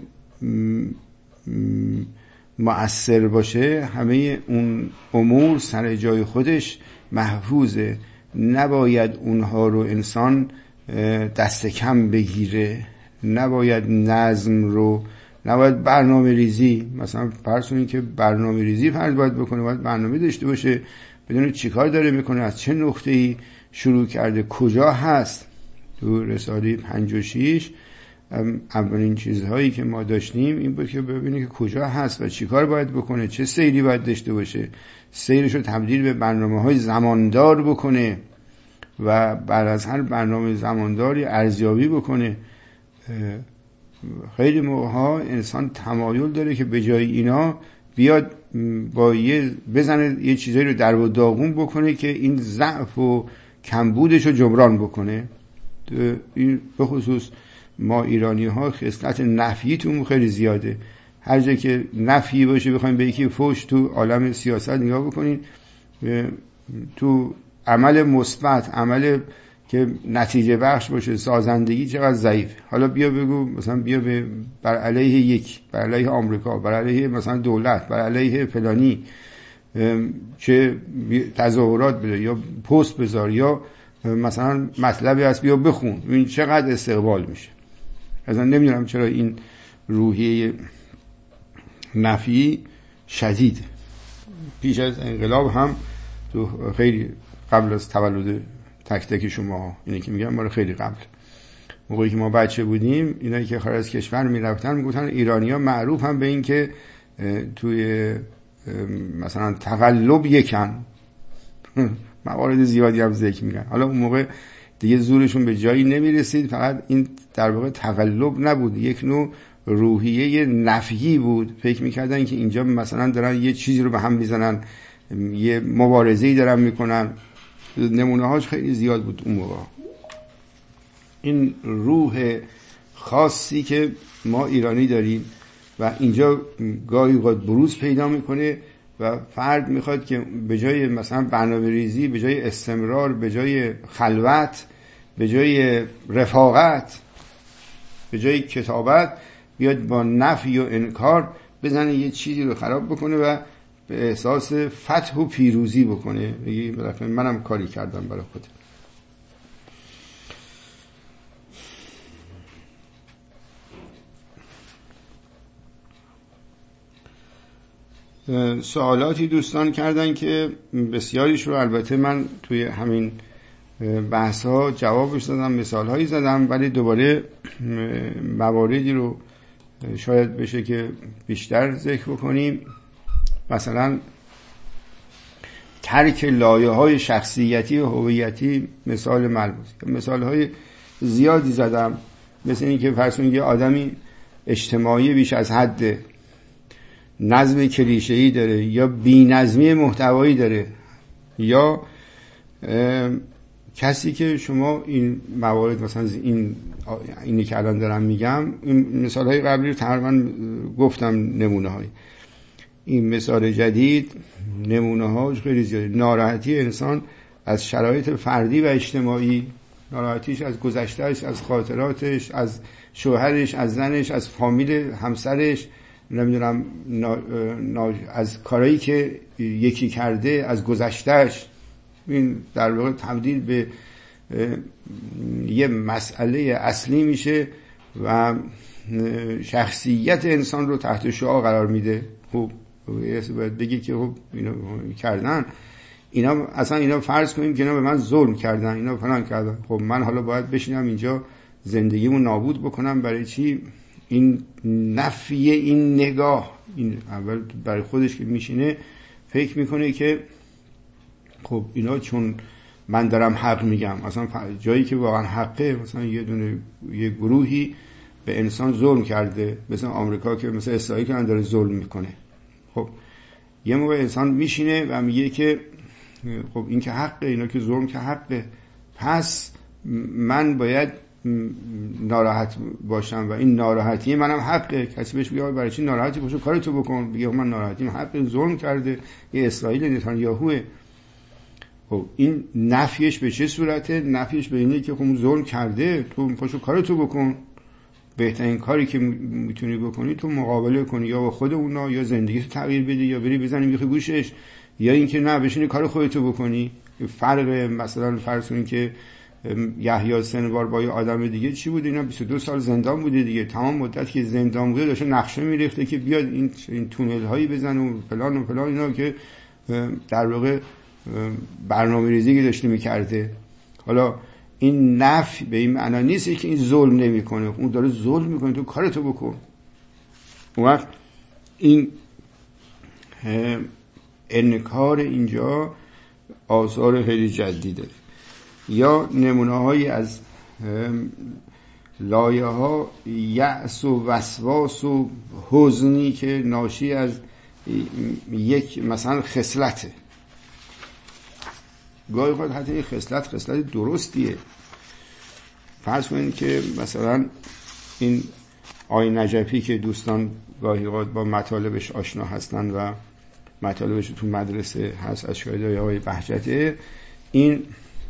Speaker 1: مؤثر باشه، همه اون امور سر جای خودش محفوظه، نباید اونها رو انسان دست کم بگیره، نباید نظم رو، نباید برنامه ریزی، مثلا فرض کنید که برنامه ریزی فرض باید بکنه، باید برنامه داشته باشه، بدونه چی کار داره میکنه، از چه نقطه‌ای شروع کرده، کجا هست. تو رساله پنج و شش اولین چیزهایی که ما داشتیم این بود که ببینه که کجا هست و چی کار باید بکنه، چه سیری باید داشته باشه، سیرش رو تبدیل به برنامه‌های زماندار بکنه و بعد از هر برنامه زمانداری ارزیابی بکنه. خیلی موقع ها انسان تمایل داره که به جای اینا بیاد با یه بزنه یه چیزایی رو در و داغون بکنه که این ضعف و کمبودش رو جبران بکنه. این به خصوص ما ایرانی ها خصلت نفیی تو خیلی زیاده. هر جا که نفی باشه بخوایم به یکی فوش تو عالم سیاست نگاه بکنین، تو عمل مثبت، عمل که نتیجه بخش باشه، سازندگی چقدر ضعیف. حالا بیا بگو مثلا بیا به بر علیه یک، بر علیه آمریکا، بر علیه مثلا دولت، بر علیه فلانی چه تظاهرات بده یا پست بذار یا مثلا مطلبی هست بیا بخون، این چقدر استقبال میشه. اصلا نمیدونم چرا این روحیه نفی شدید. پیش از انقلاب هم تو خیلی قبل از تولد تک تک شما، اینه که میگم ما خیلی قبل، موقعی که ما بچه بودیم اینایی که خارج از کشور میرفتن میگفتن ایرانی‌ها معروف هم به این که توی مثلا تقلب یکن. موارد زیادی هم ذکر میگن. حالا اون موقع دیگه زورشون به جایی نمیرسید، فقط این در واقع تقلب نبود، یک نوع روحیه نفیی بود. فکر میکردن که اینجا مثلا دارن یه چیزی رو به هم میزنن، یه مبارزه‌ای دارن میکنن. نمونه هاش خیلی زیاد بود اون موقع. این روح خاصی که ما ایرانی داریم و اینجا گاهی اوقات بروز پیدا میکنه و فرد میخواد که به جای مثلا برنامه‌ریزی، به جای استمرار، به جای خلوت، به جای رفاقت، به جای کتابت، بیاد با نفی و انکار بزنه یه چیزی رو خراب بکنه و به احساس فتح و پیروزی بکنه، بگی بالاخره منم کاری کردم برای خودم. سوالاتی دوستان کردن که بسیاریش رو البته من توی همین بحث ها جوابش دادم، مثال هایی زدم، ولی دوباره مواردی رو شاید بشه که بیشتر ذکر بکنیم. مثلا ترک لایه های شخصیتی و هویتی مثال ملموس. مثال های زیادی زدم، مثل این که فرض یه آدمی اجتماعی بیش از حد، نظم کلیشه‌ای داره یا بی‌نظمی محتوایی داره، یا کسی که شما این موارد مثلا این اینی که الان دارم میگم، این مثال های قبلی رو تقریبا گفتم نمونه های. این مثال جدید نمونه هاش خیلی زیاده. ناراحتی انسان از شرایط فردی و اجتماعی، ناراحتیش از گذشتهش، از خاطراتش، از شوهرش، از زنش، از فامیل همسرش، نمیدونم نا، نا، از کارهایی که یکی کرده، از گذشتهش. این در واقع تبدیل به یه مسئله اصلی میشه و شخصیت انسان رو تحت شعاع قرار میده. خب باید بگی که خب اینا کردن، اینا اصلا اینا فرض کنیم که اینا به من ظلم کردن، اینا فلان کردن، خب من حالا باید بشینم اینجا زندگیمو نابود بکنم. برای چی؟ این نفی این نگاه، این اول برای خودش که میشینه فکر میکنه که خب اینا چون من دارم حق میگم، اصلا جایی که واقعا حقه، مثلا یه دونه یه گروهی به انسان ظلم کرده، مثلا آمریکا که مثلا اسرائیل که داره ظلم میکنه. خب یه موقع انسان میشینه و میگه که خب این که حقه، اینا که ظلم که حقه، پس من باید ناراحت باشم و این ناراحتی منم حقه. کسی بهش بگه برای چی ناراحتی باشو، کارتو بکن. بگه من ناراحتیم حقه، ظلم کرده یه اسرائیل نتانیاهوه. خب این نفیش به چه صورته؟ نفیش به اینه که خب ظلم کرده، تو پاشو کارتو بکن. بهترین کاری که میتونی بکنی تو مقابله کنی، یا با خود اونا، یا زندگیتو تغییر بدی، یا بری بزنی میخی گوشش، یا اینکه نه بشینی کار خودتو بکنی. فرق مثلا فرض کنین که یحیی سنوار با یه آدم دیگه چی بود؟ اینا بیست و دو سال زندان بوده دیگه، تمام مدت که زندان بوده داشته نقشه میریخته که بیاد این این تونل هایی بزنه و فلان و فلان، اینا که در واقع برنامه‌ریزی که داشته میکرده. حالا این نفی به این معنا نیست که این ظلم نمیکنه، اون داره ظلم میکنه، تو کارتو بکن. اون وقت این انکار اینجا آثار خیلی جدی داره. یا نمونه هایی از لایه ها یأس و وسواس و حزنی که ناشی از یک مثلا خصلته. گاهی اوقات حتی این خصلت خصلت درستیه. فرض کنید که مثلا این آقای نجفی که دوستان گاهی اوقات با مطالبش آشنا هستن و مطالبش تو مدرسه هست از شاگردای آقای بهجته، این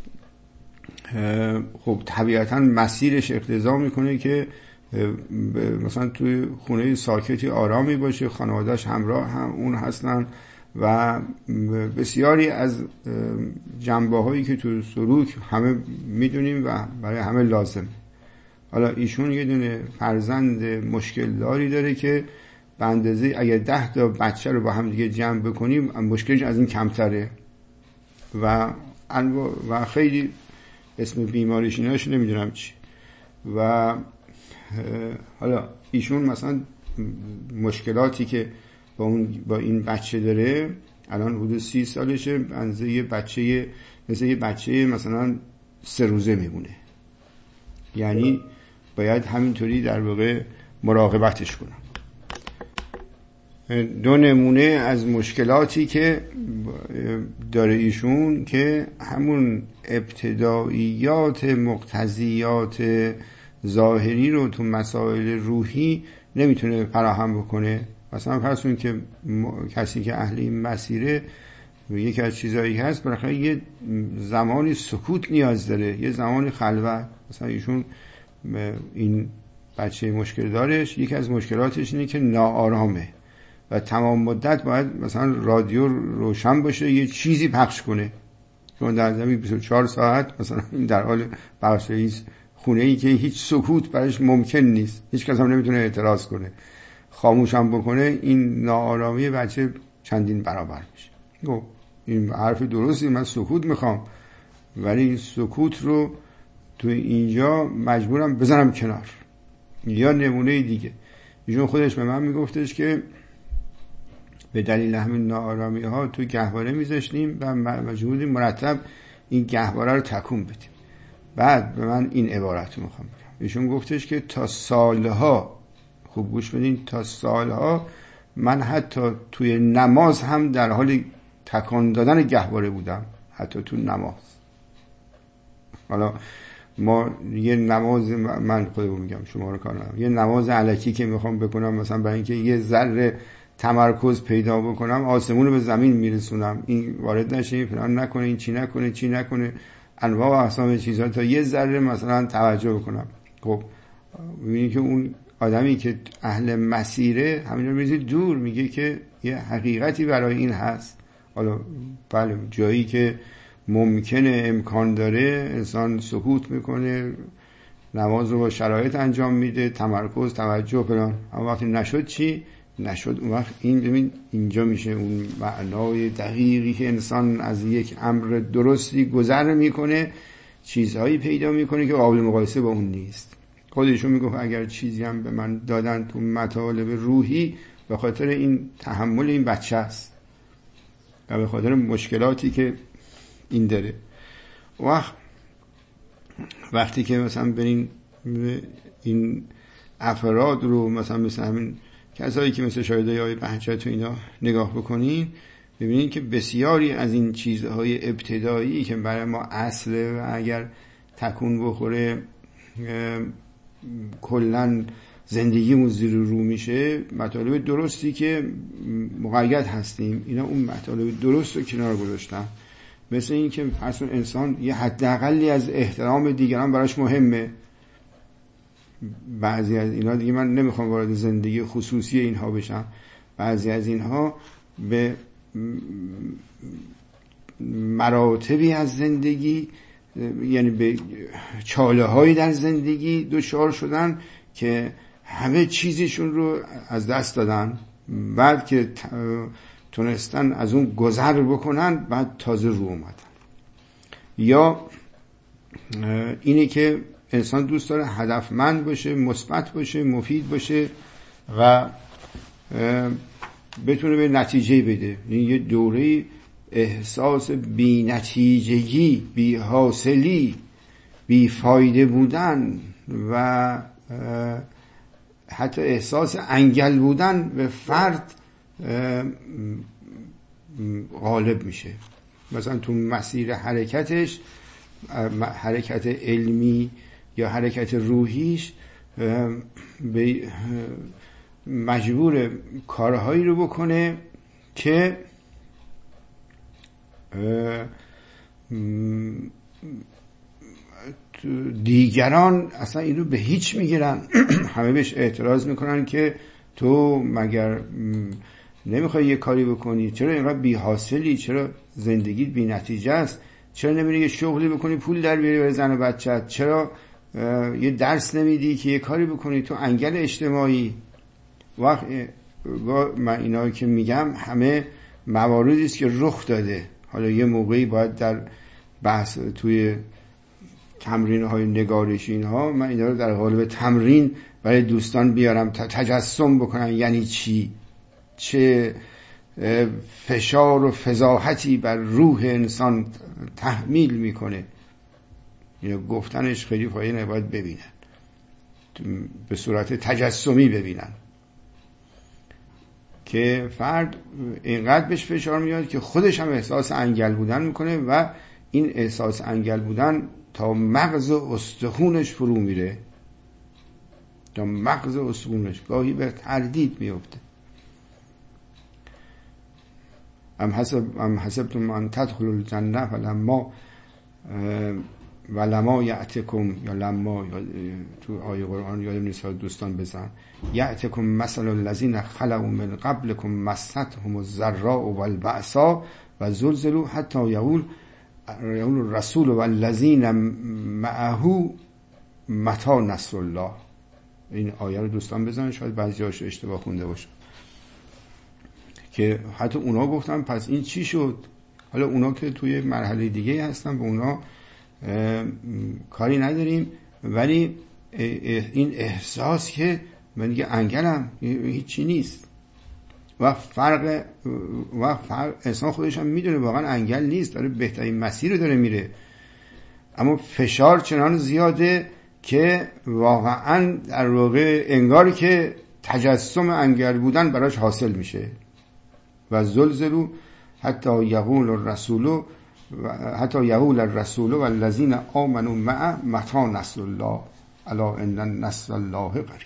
Speaker 1: خب طبیعتا مسیرش اقتضا میکنه که مثلا توی خونه ساکتی آرامی باشه، خانواده‌اش همراه هم اون هستن و بسیاری از جنبه‌هایی که تو سلوک همه میدونیم و برای همه لازم. حالا ایشون یه دونه فرزند مشکل داری داره که به اندازه اگه ده تا بچه رو با هم دیگه جمع بکنیم مشکلش از این کمتره و و خیلی اسم بیماریش ایناش نمیدونم چی. و حالا ایشون مثلا مشکلاتی که با اون با این بچه داره، الان حدود سی سالشه، بنزه یه بچه مثل یه بچه مثلا سه روزه میمونه، یعنی باید همینطوری در واقع مراقبتش کنم. دو نمونه از مشکلاتی که داره ایشون که همون ابتداییات مقتضیات ظاهری رو تو مسائل روحی نمیتونه فراهم بکنه. مثلا فرض کنید که کسی که اهل این مسیره، یکی از چیزایی هست برای یه زمانی سکوت نیاز داره، یه زمانی خلوت. مثلا ایشون این بچه مشکل دارش، یکی از مشکلاتش اینه که ناآرامه و تمام مدت باید مثلا رادیو روشن باشه، یه چیزی پخش کنه، چون در زمین بیست و چهار ساعت مثلا این در حال پخش خونه ای که هیچ سکوت برایش ممکن نیست، هیچ کس هم نمیتونه اعتراض کنه. خاموش هم بکنه این ناآرامی بچه چندین برابر میشه. خب این حرف درستی، من سکوت میخوام، ولی این سکوت رو تو اینجا مجبورم بزنم کنار. یا نمونه دیگه، ایشون خودش به من میگفتش که به دلیل همین ناآرامی ها تو گهواره میذاشتیم و مجبوریم مرتب این گهواره رو تکون بدیم. بعد به من این عبارت رو میخوام بگم، ایشون گفتش که تا سالها، خوب گوش بدین، تا سالها من حتی توی نماز هم در حال تکان دادن گهواره بودم، حتی تو نماز. حالا ما یه نماز، من خودم میگم شما رو کار ندارم، یه نماز الکی که میخوام بکنم مثلا برای اینکه یه ذره تمرکز پیدا بکنم آسمون رو به زمین میرسونم، این وارد نشه، این فلان نکنه، این چی نکنه چی نکنه، انواع و اقسام چیزا تا یه ذره مثلا توجه بکنم. خب ببینید که اون آدمی که اهل مسیره همین رو میذاره دور، میگه که یه حقیقتی برای این هست. حالا بله جایی که ممکنه امکان داره انسان سکوت میکنه، نماز رو با شرایط انجام میده، تمرکز توجه فلان. اما وقتی نشد چی؟ نشد اون وقت این ببین اینجا میشه اون معنای دقیقی که انسان از یک امر درستی گذر میکنه، چیزهایی پیدا میکنه که قابل مقایسه با اون نیست. خودشون میگفت اگر چیزی هم به من دادن تو مطالب روحی به خاطر این تحمل این بچه است و به خاطر مشکلاتی که این داره. وقت وقتی که مثلا برین این افراد رو مثلا مثل همین کسایی که مثل شاهدای آقای بهجت تو اینا نگاه بکنین، ببینین که بسیاری از این چیزهای ابتدایی که برای ما اصله و اگر تکون بخوره کلن زندگیمون زیر رو میشه، مطالب درستی که مقید هستیم، اینا اون مطالب درست رو کنار گذاشتن. مثل این که اصلا انسان یه حداقلی از احترام دیگران براش مهمه. بعضی از اینا دیگه من نمیخوام وارد زندگی خصوصی اینها بشم، بعضی از اینها به مراتبی از زندگی، یعنی به چاله هایی در زندگی دچار شدن که همه چیزشون رو از دست دادن، بعد که تونستن از اون گذر بکنن بعد تازه رو اومدن. یا اینه که انسان دوست داره هدفمند باشه، مثبت باشه، مفید باشه و بتونه به نتیجه بده. این یه دوره احساس بی نتیجگی، بی حاصلی، بی فایده بودن و حتی احساس انگل بودن به فرد غالب میشه. مثلا تو مسیر حرکتش، حرکت علمی یا حرکت روحیش، به مجبور کارهایی رو بکنه که دیگران اصلا اینو به هیچ میگیرن. همه بهش اعتراض میکنن که تو مگر نمیخوای یه کاری بکنی؟ چرا اینقدر بی حاصلی؟ چرا زندگیت بی نتیجه است؟ چرا نمیری یه شغلی بکنی پول در بیاری برای زن و بچت؟ چرا یه درس نمیدی که یه کاری بکنی؟ تو انگل اجتماعی. وقت من اینا که میگم همه مواردی است که رخ داده. حالا یه موقعی باید در بحث توی تمرین های نگارشی اینها من اینا رو در قالب تمرین برای دوستان بیارم تا تجسم بکنن یعنی چی، چه فشار و فضاحتی بر روح انسان تحمیل میکنه. اینو گفتنش خیلی فایده نباید ببینن، به صورت تجسمی ببینن که فرد اینقدر بهش فشار میاد که خودش هم احساس انگل بودن میکنه و این احساس انگل بودن تا مغز و استخونش فرو میره، تا مغز و استخونش گاهی به تردید میفته. ام حسب ام حسبتم ان تدخلوا الجنه فلما ولما یأتکم، یا لما تو آیه قرآن یادم نیست دوستان بزن، یأتکم مثل الذین خلوا من قبلکم مستهم الضراء والبأساء و زلزلوا حتی یقول یقول الرسول والذین معه متی نصر الله. این آیه رو دوستان بزنن، شاید بعضی‌هاش اشتباه خونده باشه که حتی اونا گفتن پس این چی شد؟ حالا اونا که توی مرحله دیگه هستن به اونا کاری نداریم، ولی این احساس که من دیگه انگلم هیچی نیست و فرق و فرق انسان خودش هم میدونه واقعا انگل نیست، داره بهترین مسیر رو داره میره، اما فشار چنان زیاده که واقعا در واقع انگار که تجسم انگل بودن براش حاصل میشه. و زلزلوا حتی یقول الرسول حتی یقول الرسول والذین آمنوا معه متی نصر الله الا ان نصر الله قریب.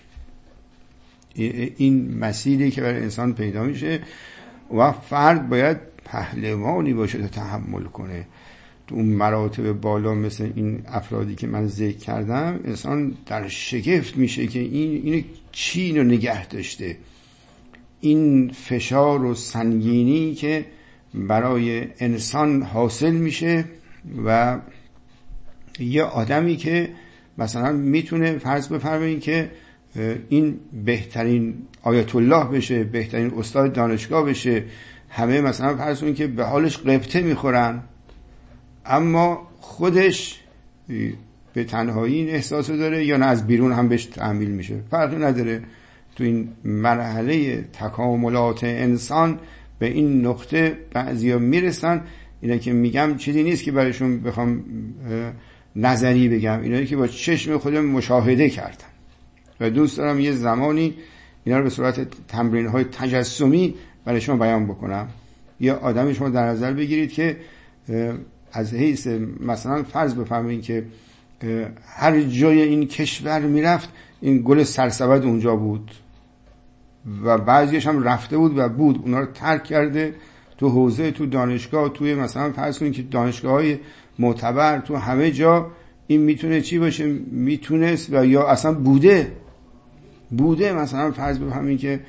Speaker 1: این مسیری که برای انسان پیدا میشه و فرد باید پهلوانی باشه تا تحمل کنه. تو اون مراتب بالا مثل این افرادی که من ذکر کردم انسان در شگفت میشه که این اینو چی اینو نگه داشته، این فشار و سنگینی که برای انسان حاصل میشه. و یه آدمی که مثلا میتونه فرض بفرمایید که این بهترین آیت الله بشه، بهترین استاد دانشگاه بشه، همه مثلا فرض کنید که به حالش غبطه میخورن، اما خودش به تنهایی این احساس رو داره یا نه از بیرون هم بهش تحمیل میشه، فرقی نداره. تو این مرحله تکاملات انسان به این نقطه بعضیا میرسن. اینا که میگم چیزی نیست که برایشون بخوام نظری بگم، اینا که با چشم خودم مشاهده کردم و دوست دارم یه زمانی اینا رو به صورت تمرین‌های تجسمی برای شما بیان بکنم. یه آدمی شما در نظر بگیرید که از حیث مثلا فرض بفرمایید که هر جای این کشور میرفت این گل سرسبد اونجا بود و بعضیش هم رفته بود و بود اونا رو ترک کرده تو حوزه، تو دانشگاه، توی مثلا فرض کنید که دانشگاه‌های معتبر، تو همه جا این میتونه چی باشه؟ میتونست و یا اصلا بوده بوده مثلا فرض بفهمید که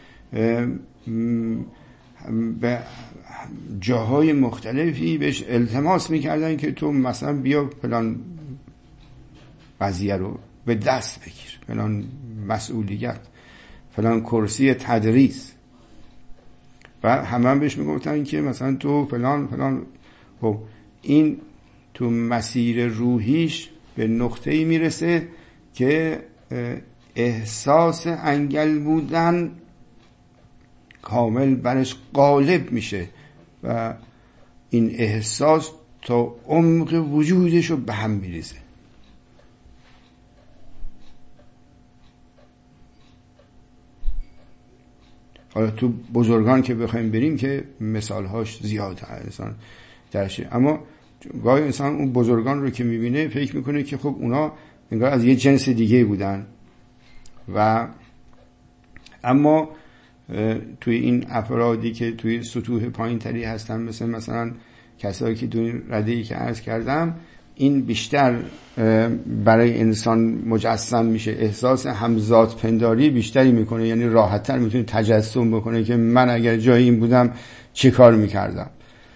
Speaker 1: به جاهای مختلفی بهش التماس میکردن که تو مثلا بیا فلان قضیه رو به دست بگیر، فلان مسئولیت، فلان کرسی تدریس، و همه هم بهش میگفتن که مثلا تو فلان فلان. خب این تو مسیر روحیش به نقطه‌ای میرسه که احساس انگل بودن کامل برش غالب میشه و این احساس تا عمق وجودش رو به هم میریزه. حالا تو بزرگان که بخوایم بریم که مثالهاش زیاده انسان درشه، اما گاهی انسان اون بزرگان رو که میبینه فکر میکنه که خب اونا انگار از یه جنس دیگه بودن، و اما توی این افرادی که توی سطوح پایین تری هستن، مثل مثلا کسایی که توی این رده‌ای که عرض کردم، این بیشتر برای انسان مجسم میشه، احساس همزاد پنداری بیشتری میکنه، یعنی راحت‌تر میتونه تجسم بکنه که من اگر جای این بودم چه کار میکردم.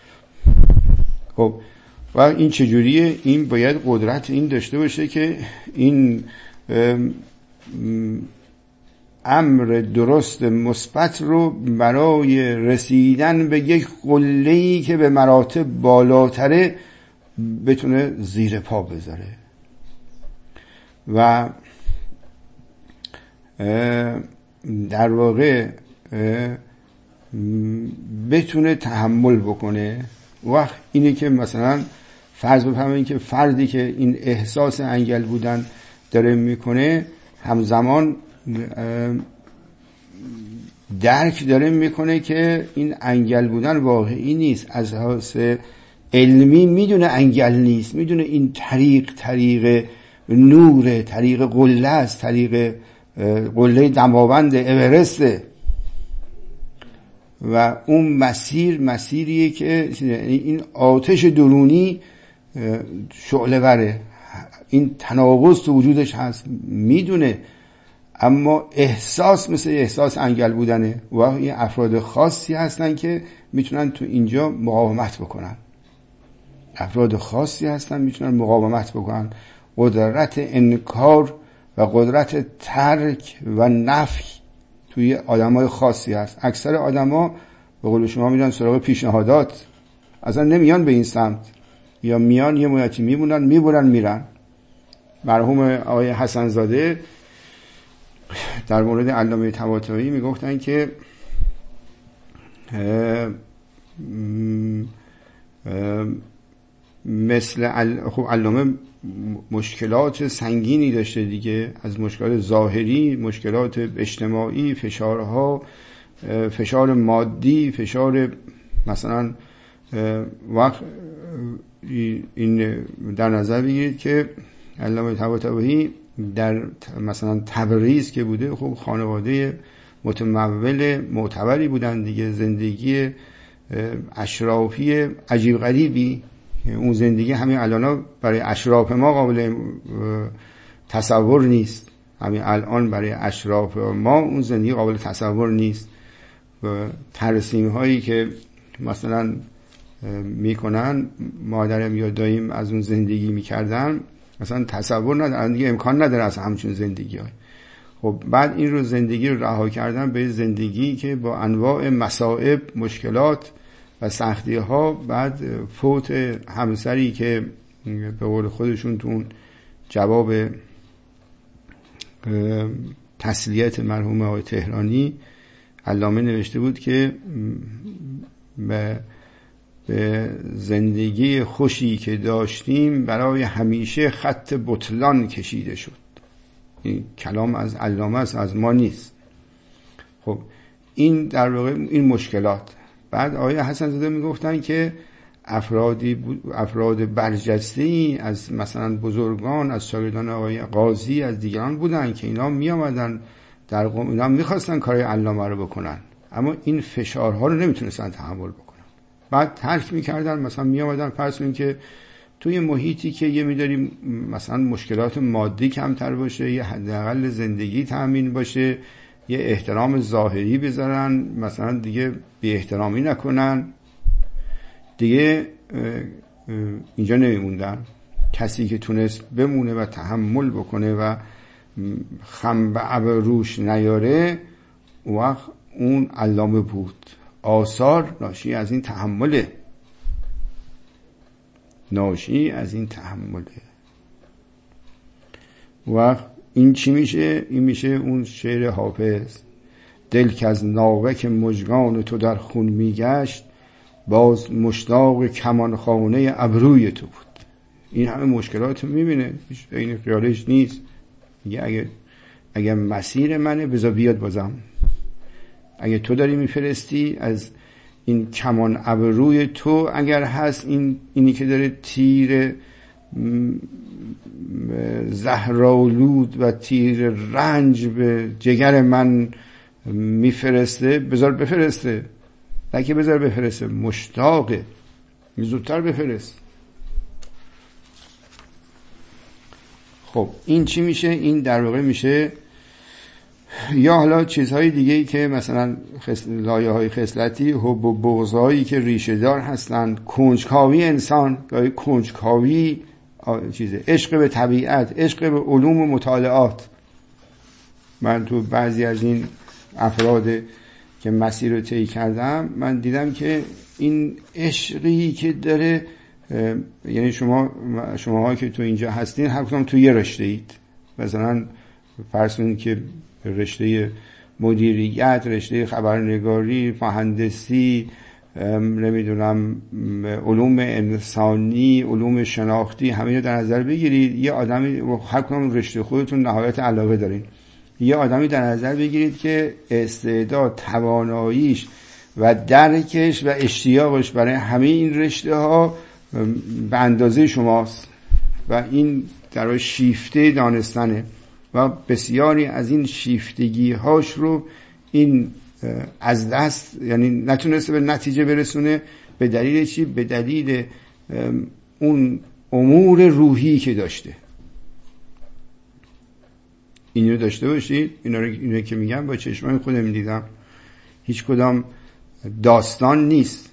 Speaker 1: خب و این چجوریه؟ این باید قدرت این داشته باشه که این امر درست مثبت رو برای رسیدن به یک قله‌ای که به مراتب بالاتره بتونه زیر پا بذاره و در واقع بتونه تحمل بکنه. وقت اینه که مثلا فرض بفهمین که فردی که این احساس انگل بودن داره میکنه، همزمان درک داره میکنه که این انگل بودن واقعی نیست، از لحاظ علمی میدونه انگل نیست، میدونه این طریق طریق نوره، طریق قله است، طریق قله دماوند اورسته و اون مسیر مسیریه که این آتش درونی شعله وره، این تناقض تو وجودش هست میدونه، اما احساس مثل احساس انگل بودنه و این افراد خاصی هستن که میتونن تو اینجا مقاومت بکنن، افراد خاصی هستن میتونن مقاومت بکنن. قدرت انکار و قدرت ترک و نفی توی آدمای خاصی هست. اکثر آدما به قول شما میرن سراغ پیشنهادات، اصلا نمیان به این سمت، یا میان یه مدتی میمونن میبرن میرن. مرحوم آقای حسن زاده در مورد علامه طباطبایی میگفتن که مثل خب علامه مشکلات سنگینی داشته دیگه، از مشکلات ظاهری، مشکلات اجتماعی، فشارها، فشار مادی، فشار مثلا وقت این در نظر بگیرید که علامه طباطبایی در مثلا تبریز که بوده، خب خانواده متمول معتبری بودن دیگه، زندگی اشرافی عجیب غریبی، اون زندگی همین الان برای اشراف ما قابل تصور نیست، همین الان برای اشراف ما اون زندگی قابل تصور نیست. ترسیم هایی که مثلا میکنن، مادرم یا داییم از اون زندگی میکردن، مثلا تصور ندارن دیگه، امکان نداره از همچون زندگی های. خب بعد این رو زندگی رو رها کردن به زندگی که با انواع مصائب، مشکلات و سختی ها، بعد فوت همسری که به قول خودشون تو جواب تسلیت مرحوم آقای تهرانی علامه نوشته بود که به به زندگی خوشی که داشتیم برای همیشه خط بطلان کشیده شد. این کلام از علامه است، از ما نیست. خب این در واقع این مشکلات. بعد آقای حسن زاده میگفتن که افرادی افراد برجسته‌ای از مثلا بزرگان، از شاگردان آقای قاضی، از دیگران بودن که اینا می آمدن در قم، اینا میخواستن کارهای علامه رو بکنن، اما این فشارها رو نمیتونستن تحمل بکنن. بعد ترک میکردن، مثلا می آمدن فرض کنیم که توی محیطی که یه می‌داریم مثلا مشکلات مادی کمتر باشه، یه حداقل زندگی تامین باشه، یه احترام ظاهری بذارن، مثلا دیگه بی احترامی نکنن، دیگه اینجا نمیموندن. کسی که تونست بمونه و تحمل بکنه و خم به ابروش نیاره، وقت اون علامه بود. آثار ناشی از این تحمله، ناشی از این تحمله. وقت این چی میشه؟ این میشه اون شعر حافظ: دل که از ناوک مژگان تو در خون میگشت، باز مشتاق کمانخانه ابروی تو بود. این همه مشکلات میبینه، این خیالش نیست، میگه اگه اگه مسیر منه بذار بیاد بازم، اگه تو داری میفرستی از این کمان ابروی تو اگر هست این اینی که داره تیر زهرآلود و تیر رنج به جگر من میفرسته، بذار بفرسته، نه که بذار بفرسته، مشتاقه، زودتر بفرست. خب این چی میشه؟ این در واقع میشه یا حالا چیزهای دیگه ای که مثلا لایه های خصلتی، حب و بغضایی که ریشه دار هستند، کنجکاوی انسان، گاهی کنجکاوی چیزه، عشق به طبیعت، عشق به علوم و مطالعات. من تو بعضی از این افراد که مسیر رو طی کردم من دیدم که این عشقی که داره، یعنی شما شماها که تو اینجا هستین هر کدوم تو یه رشته اید، مثلا فرض کنید که رشته مدیریت، رشته خبرنگاری، مهندسی، نمیدونم علوم انسانی، علوم شناختی، همه رو در نظر بگیرید. یه آدمی، هر کدوم رشته خودتون نهایت علاقه دارین، یه آدمی در نظر بگیرید که استعداد، تواناییش و درکش و اشتیاقش برای همه این رشته ها به اندازه شماست و این در شیفته دانستنه و بسیاری از این شیفتگی هاش رو این از دست، یعنی نتونسته به نتیجه برسونه. به دلیل چی؟ به دلیل اون امور روحی که داشته. این رو داشته باشید. اینا رو اینا که میگم با چشمای خودم دیدم، هیچ کدام داستان نیست،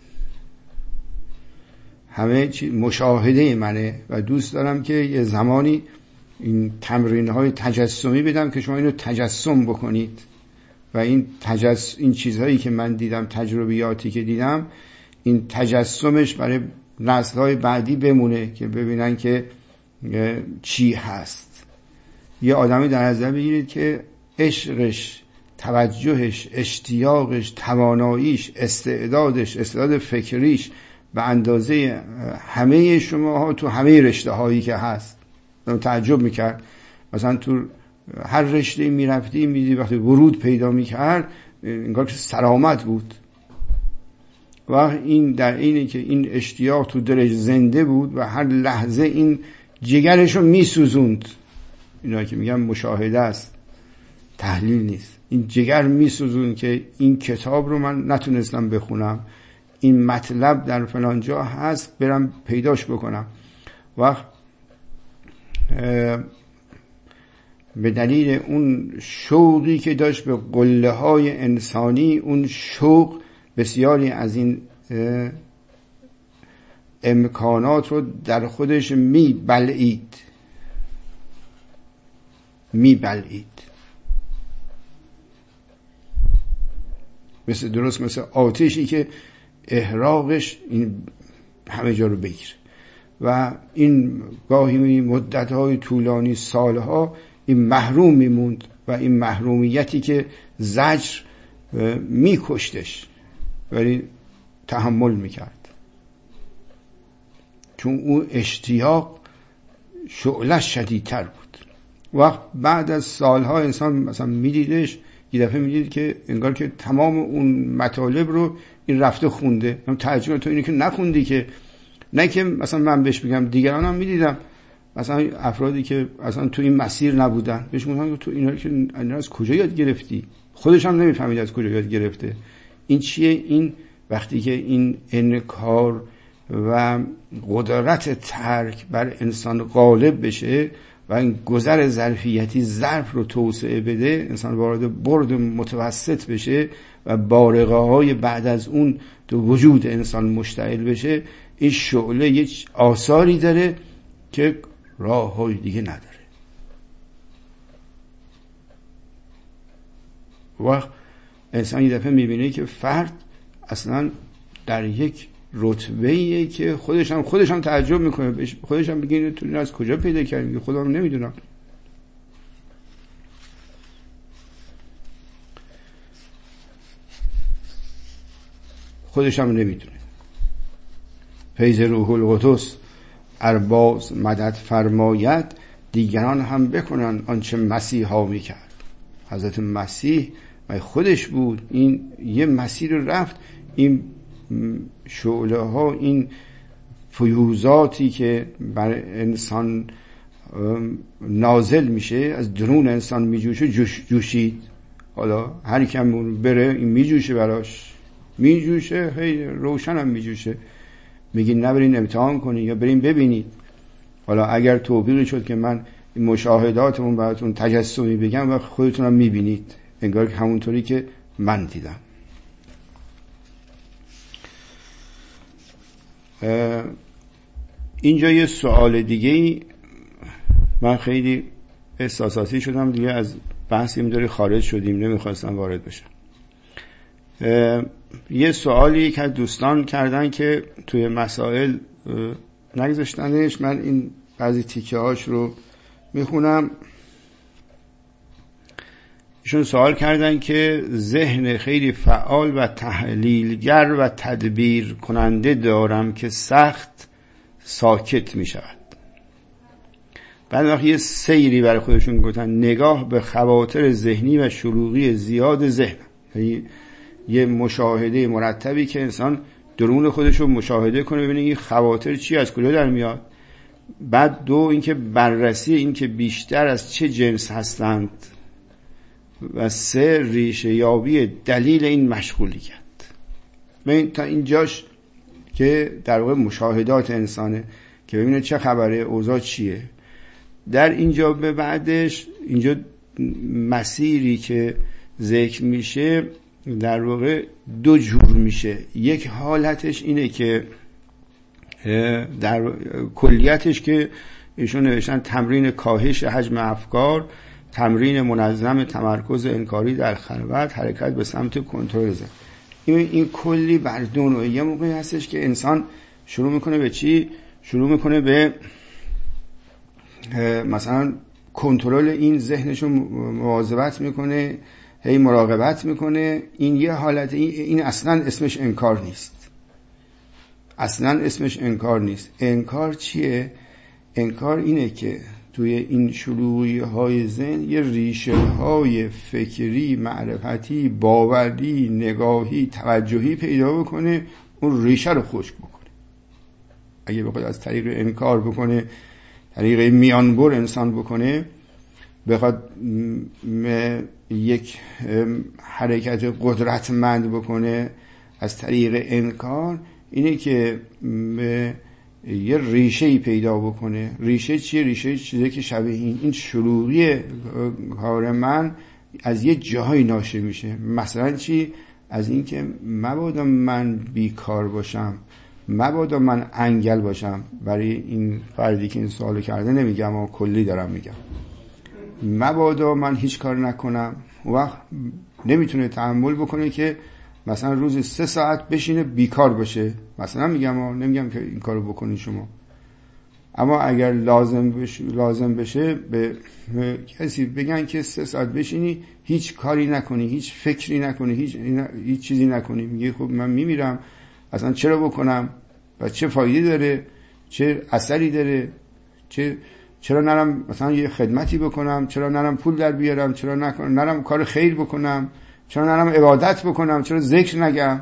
Speaker 1: همه چی مشاهده منه و دوست دارم که یه زمانی این تمرین‌های تجسمی بدم که شما اینو تجسم بکنید و این تجس این چیزهایی که من دیدم، تجربیاتی که دیدم، این تجسمش برای نسل‌های بعدی بمونه که ببینن که چی هست. یه آدمی در نظر بگیرید که عشقش، توجهش، اشتیاقش، تواناییش، استعدادش، استعداد فکریش به اندازه همه شماها تو همه رشته هایی که هست. من تعجب میکرد، مثلا تو هر رشته میرفتی میدی وقتی ورود پیدا میکرد انگار که سرآمد بود و این در اینه که این اشتیاق تو دلش زنده بود و هر لحظه این جگرشو میسوزوند. اینا که میگم مشاهده است، تحلیل نیست. این جگر میسوزوند که این کتاب رو من نتونستم بخونم، این مطلب در فلان جا هست، برم پیداش بکنم. وقت به دلیل اون شوقی که داشت به قله های انسانی، اون شوق بسیاری از این امکانات رو در خودش می بلعید می بلعید مثل درست مثل آتشی که احراقش این همه جا رو بگیره و این گاهی مدت‌های طولانی، سالها این محروم میموند و این محرومیتی که زجر میکشتش ولی تحمل میکرد، چون اون اشتیاق شعلش شدیدتر بود. وقت بعد از سالها انسان مثلا میدیدش، یه دفعه میدید که انگار که تمام اون مطالب رو این رفته خونده. من تعجب تو اینی که نخوندی، که نه که مثلا من بهش بگم، دیگران هم میدیدم مثلا افرادی که اصلا تو این مسیر نبودن بهش میگن تو اینا که اینا از کجا یاد گرفتی؟ خودش هم نمیفهمید از کجا یاد گرفته. این چیه؟ این وقتی که این انکار و قدرت ترک بر انسان غالب بشه و این گذر ظرفیتی ظرف رو توسعه بده، انسان وارد برد متوسط بشه و بارقه های بعد از اون تو وجود انسان مشتعل بشه، این شعله یه آثاری داره که راه های دیگه نداره. وقت انسان یه دفعه میبینه که فرد اصلا در یک رتبه‌ایه که خودش هم خودش هم تعجب میکنه، خودش هم میگه تو اینو از کجا پیدا کردی؟ میگه خودم نمیدونم. خودش هم نمیدونه. فیض روح القدس ارباز مدد فرماید، دیگران هم بکنن آنچه مسیحا میکرد. حضرت مسیح و خودش بود. این یه مسیر رفت، این شعله ها، این فیوزاتی که بر انسان نازل میشه، از درون انسان میجوشه، جوش جوشید. حالا هر کم بره این میجوشه، براش میجوشه، هی روشن هم میجوشه. میگین نبرین امتحان کنین یا برین ببینید. حالا اگر توفیقی شد که من این مشاهداتمون براتون تجسمی بگم و خودتون هم میبینید، انگار که همونطوری که من دیدم. اینجا یه سوال دیگه ای، من خیلی احساساتی شدم دیگه، از بحثی می‌داری خارج شدیم، نمیخواستم وارد بشم. یه سوالی که دوستان کردن که توی مسائل نگذاشتنش، من این بعضی تیکه هاش رو میخونم. ایشون سوال کردن که ذهن خیلی فعال و تحلیلگر و تدبیر کننده دارم که سخت ساکت می شود. بعد وقتی یه سیری برای خودشون گفتن، نگاه به خواطر ذهنی و شلوغی زیاد ذهن، یعنی یه مشاهده مرتبی که انسان درون خودش رو مشاهده کنه، ببینه این خواطر چی، از کجا در میاد. بعد دو، اینکه بررسی این که بیشتر از چه جنس هستند، و سه، ریشه یابی دلیل این مشغولیت. ببین تا اینجاش که در واقع مشاهدات انسانه که ببینه چه خبره، اوضاع چیه. در اینجا به بعدش، اینجا مسیری که ذکر میشه در واقع دو جور میشه. یک حالتش اینه که در کلیتش که ایشون نوشتن تمرین کاهش حجم افکار، تمرین منظم تمرکز انکاری در خلوت، حرکت به سمت کنترل ذهن. این این کلی بر دو نوع. یه موقعی هستش که انسان شروع میکنه به چی؟ شروع میکنه به مثلا کنترل این ذهنشو مواظبت میکنه، هی مراقبت میکنه. این یه حالت، این, این اصلا اسمش انکار نیست. اصلا اسمش انکار نیست. انکار چیه؟ انکار اینه که توی این شلوغی های ذهن یه ریشه های فکری، معرفتی، باوری، نگاهی، توجهی پیدا بکنه، اون ریشه رو خشک بکنه. اگه بخواد از طریق انکار بکنه، طریق میانبر انسان بکنه، بخواد یک حرکت قدرتمند بکنه از طریق انکار، اینه که یه ریشه‌ای پیدا بکنه. ریشه چیه؟ ریشه چیزی که شبیه این این شلوغی کار من از یه جاهای ناشی میشه. مثلا چی؟ از این که مبادا من بیکار باشم، مبادا من انگل باشم. برای این فردی که این سوالو کرده نمیگم، اما کلی دارم میگم. مبادا من هیچ کار نکنم. وقت نمیتونه تحمل بکنه که مثلا روز سه ساعت بشینه بیکار باشه. مثلا میگم، نمیگم که این کارو بکنی شما، اما اگر لازم بشه، لازم بشه به کسی بگن که سه ساعت بشینی هیچ کاری نکنی، هیچ فکری نکنی، هیچ هیچ چیزی نکنی، میگه خب من میمیرم، اصلا چرا بکنم و چه فایده داره، چه اثری داره، چه چرا نرم مثلا یه خدمتی بکنم، چرا نرم پول در بیارم، چرا نکنم نرم کار خیر بکنم، چرا نرم عبادت بکنم، چرا ذکر نگم.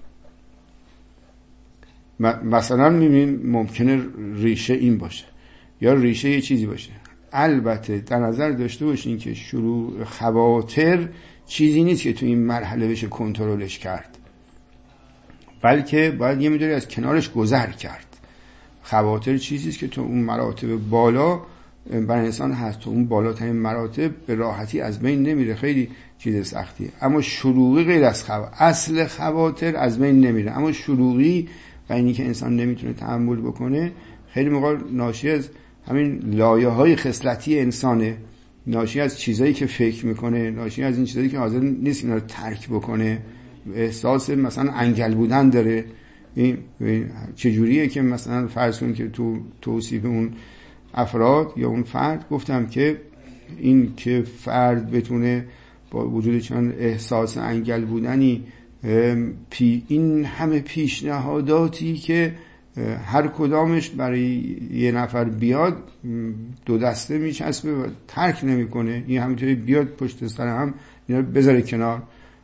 Speaker 1: مثلا میبینیم ممکنه ریشه این باشه یا ریشه یه چیزی باشه. البته در نظر داشته باشین که شروع خواطر چیزی نیست که تو این مرحله بشه کنترلش کرد، بلکه باید یه مقداری از کنارش گذر کرد. خواطر چیزیست که تو اون مراتب بالا برای انسان هست، تو اون بالاترین مراتب به راحتی از بین نمیره، خیلی چیز سختیه. اما شلوغی غیر از خواطر، اصل خواطر از بین نمیره، اما شلوغی و اینی که انسان نمیتونه تحمل بکنه خیلی موقع ناشی از همین لایه‌های خصلتی انسانه، ناشی از چیزایی که فکر میکنه، ناشی از این چیزایی که حاضر نیست اینا رو ترک بکنه، احساس مثلا انگل بودن داره. این چجوریه که مثلا فرض کنید که تو توصیف اون افراد یا اون فرد گفتم که این که فرد بتونه با وجود چند احساس انگل بودنی پی این همه پیشنهاداتی که هر کدامش برای یه نفر بیاد دو دسته میچسبه و ترک نمیکنه، این همینطوری بیاد پشت سر هم اینا رو بذاره کنار،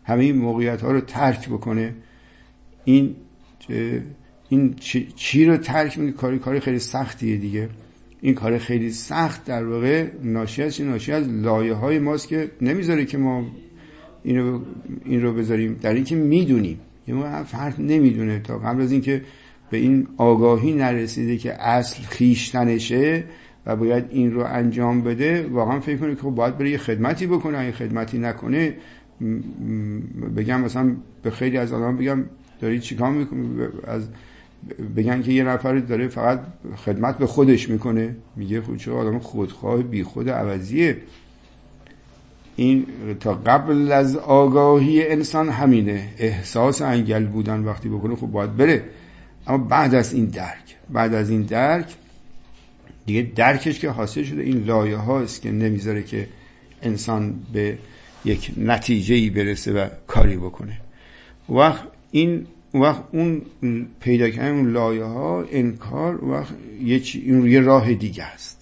Speaker 1: همه این موقعیت ها رو ترک بکنه. این این چی, چی رو ترک میکنه؟ کاری کاری خیلی سختیه دیگه. این کار خیلی سخت در واقع ناشی از ناشی از لایه های ماست که نمیذاره که ما این رو این رو بذاریم، در این که میدونیم یه موقع فرد نمیدونه تا قبل از این که به این آگاهی نرسیده که اصل خیشتنشه و باید این رو انجام بده، واقعا فکر کنه که خب باید بره یه خدمتی بکنه. این خدمتی نکنه بگم مثلا به خیلی از آدم بگم داری چیکار میکنی، از بگن که یه نفر داره فقط خدمت به خودش میکنه، میگه خود چه آدم خودخواه بی خود عوضیه. این تا قبل از آگاهی انسان همینه، احساس انگل بودن وقتی بکنه خب باید بره. اما بعد از این درک بعد از این درک دیگه درکش که حاصل شده این لایه هاست که نمیذاره که انسان به یک نتیجه‌ای برسه و کاری بکنه. وقت این وقت اون پیدا کردن اون لایه ها انکار وقت یه چی این یه راه دیگه است.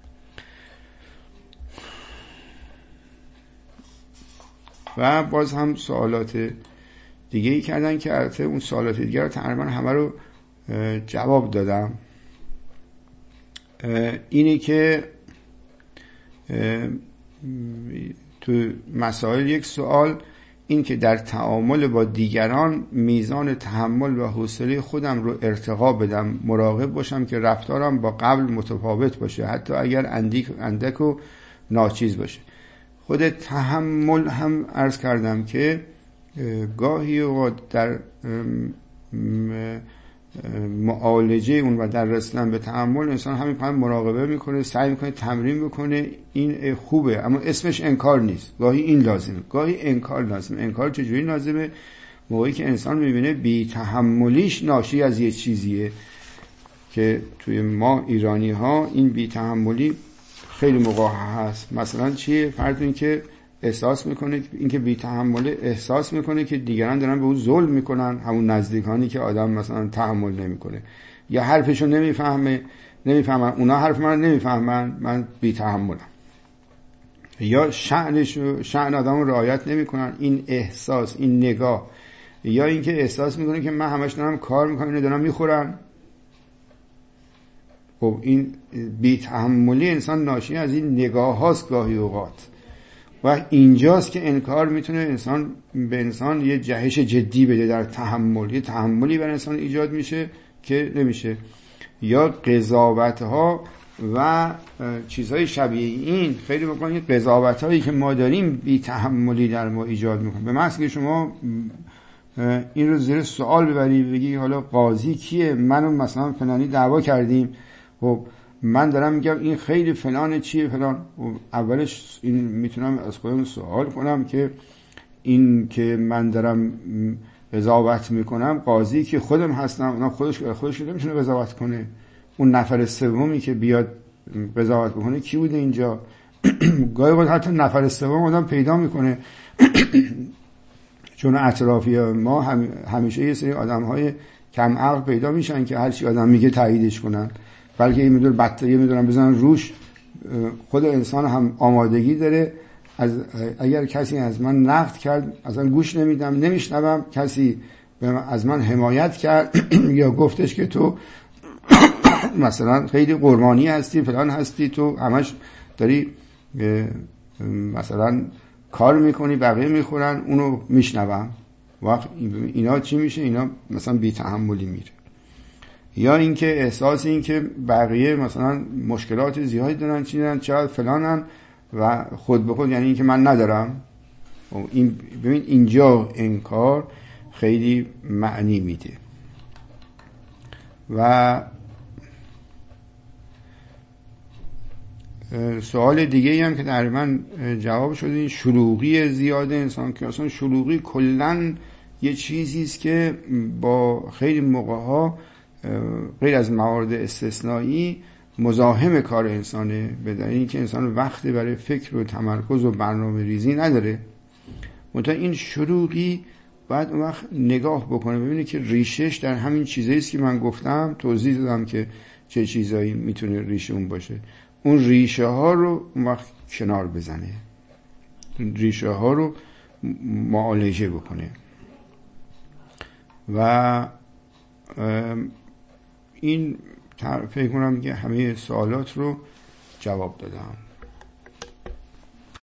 Speaker 1: و باز هم سوالات دیگه ای کردن که البته اون سوالات دیگه رو تقریبا همه رو جواب دادم. اینی که تو مسائل یک سوال این که در تعامل با دیگران میزان تحمل و حوصله خودم رو ارتقا بدم، مراقب باشم که رفتارم با قبل متفاوت باشه، حتی اگر اندک اندک و ناچیز باشه. خود تحمل هم عرض کردم که گاهی اوقات در معالجه اون و در رسیدن به تحمل انسان همین پس مراقبه میکنه، سعی میکنه تمرین بکنه، این خوبه، اما اسمش انکار نیست. گاهی این لازمه، گاهی انکار لازمه. انکار چجوری لازمه؟ موقعی که انسان میبینه بی تحملیش ناشی از یه چیزیه که توی ما ایرانی ها این بی تحملی خیلی موقع هست. مثلا چیه؟ فرض این که احساس میکنه، اینکه بی تحمل احساس میکنه که دیگران دارن به اون ظلم میکنن، همون نزدیکانی که آدم مثلا تحمل نمیکنه یا حرفشو نمیفهمه نمیفهمن اونا حرف من نمیفهمن، من بی تحملم. یا شأنشو شأن آدمو رعایت نمیکنن، این احساس، این نگاه. یا اینکه احساس میکنه که من همش دارم کار میکنم اینا دارن میخورن. خب این بی تحملی انسان ناشی از این نگاه هاست گاهی اوقات. و اینجاست که انکار میتونه انسان به انسان یه جهش جدی بده در تحمل، یه تحملی بر انسان ایجاد میشه که نمیشه. یا قضاوت ها و چیزهای شبیه این، خیلی موقع این قضاوت هایی که ما داریم بی تحملی در ما ایجاد میکنه. به محض که شما این رو زیر سوال ببری بگی حالا قاضی کیه، منو مثلا فلانی دعوا کردیم، خب من دارم میگم این خیلی فلان چیه فلان، اولش این میتونم از خودم سوال کنم که این که من دارم قضاوت میکنم قاضی که خودم هستم، اون خودش خودش نمیتونه قضاوت کنه. اون نفر سومی که بیاد قضاوت بکنه کی بوده اینجا؟ گاهی وقت حتی نفر سوم آدم پیدا میکنه چون اطرافی ما هم همیشه یه سری آدم‌های کم عقل پیدا میشن که هر چی آدم میگه تاییدش کنن، بلکه یه میدون بطه یه میدونم بزنن روش. خود انسان هم آمادگی داره، از اگر کسی از من نقد کرد اصلا گوش نمیدم، نمیشنوم. کسی از من حمایت کرد یا گفتش که تو مثلا خیلی قربانی هستی فلان هستی، تو همش داری مثلا کار میکنی بقیه میخورن، اونو میشنوم. وقت اینا چی میشه؟ اینا مثلا بی تحملی میره. یا اینکه احساس این که بقیه مثلا مشکلات زیادی دارن، چی دارن، چقدر فلانن و خود به خود، یعنی این که من ندارم. این ببین اینجا انکار خیلی معنی میده. و سوال دیگه هم که تقریبا جواب شده، این شلوغی زیاد انسان، که اصلا شلوغی کلن یه چیزی است که با خیلی موقع‌ها غیر از موارد استثنایی مزاحم کار انسانه، به دلیل اینکه انسان وقتی برای فکر و تمرکز و برنامه ریزی نداره. منتها این شلوغی باید اون وقت نگاه بکنه ببینه که ریشش در همین چیزایی است که من گفتم، توضیح دادم که چه چیزایی میتونه ریشه اون باشه. اون ریشه ها رو اون وقت کنار بزنه، ریشه ها رو معالجه بکنه. و این فکر کنم که همه سوالات رو جواب دادم.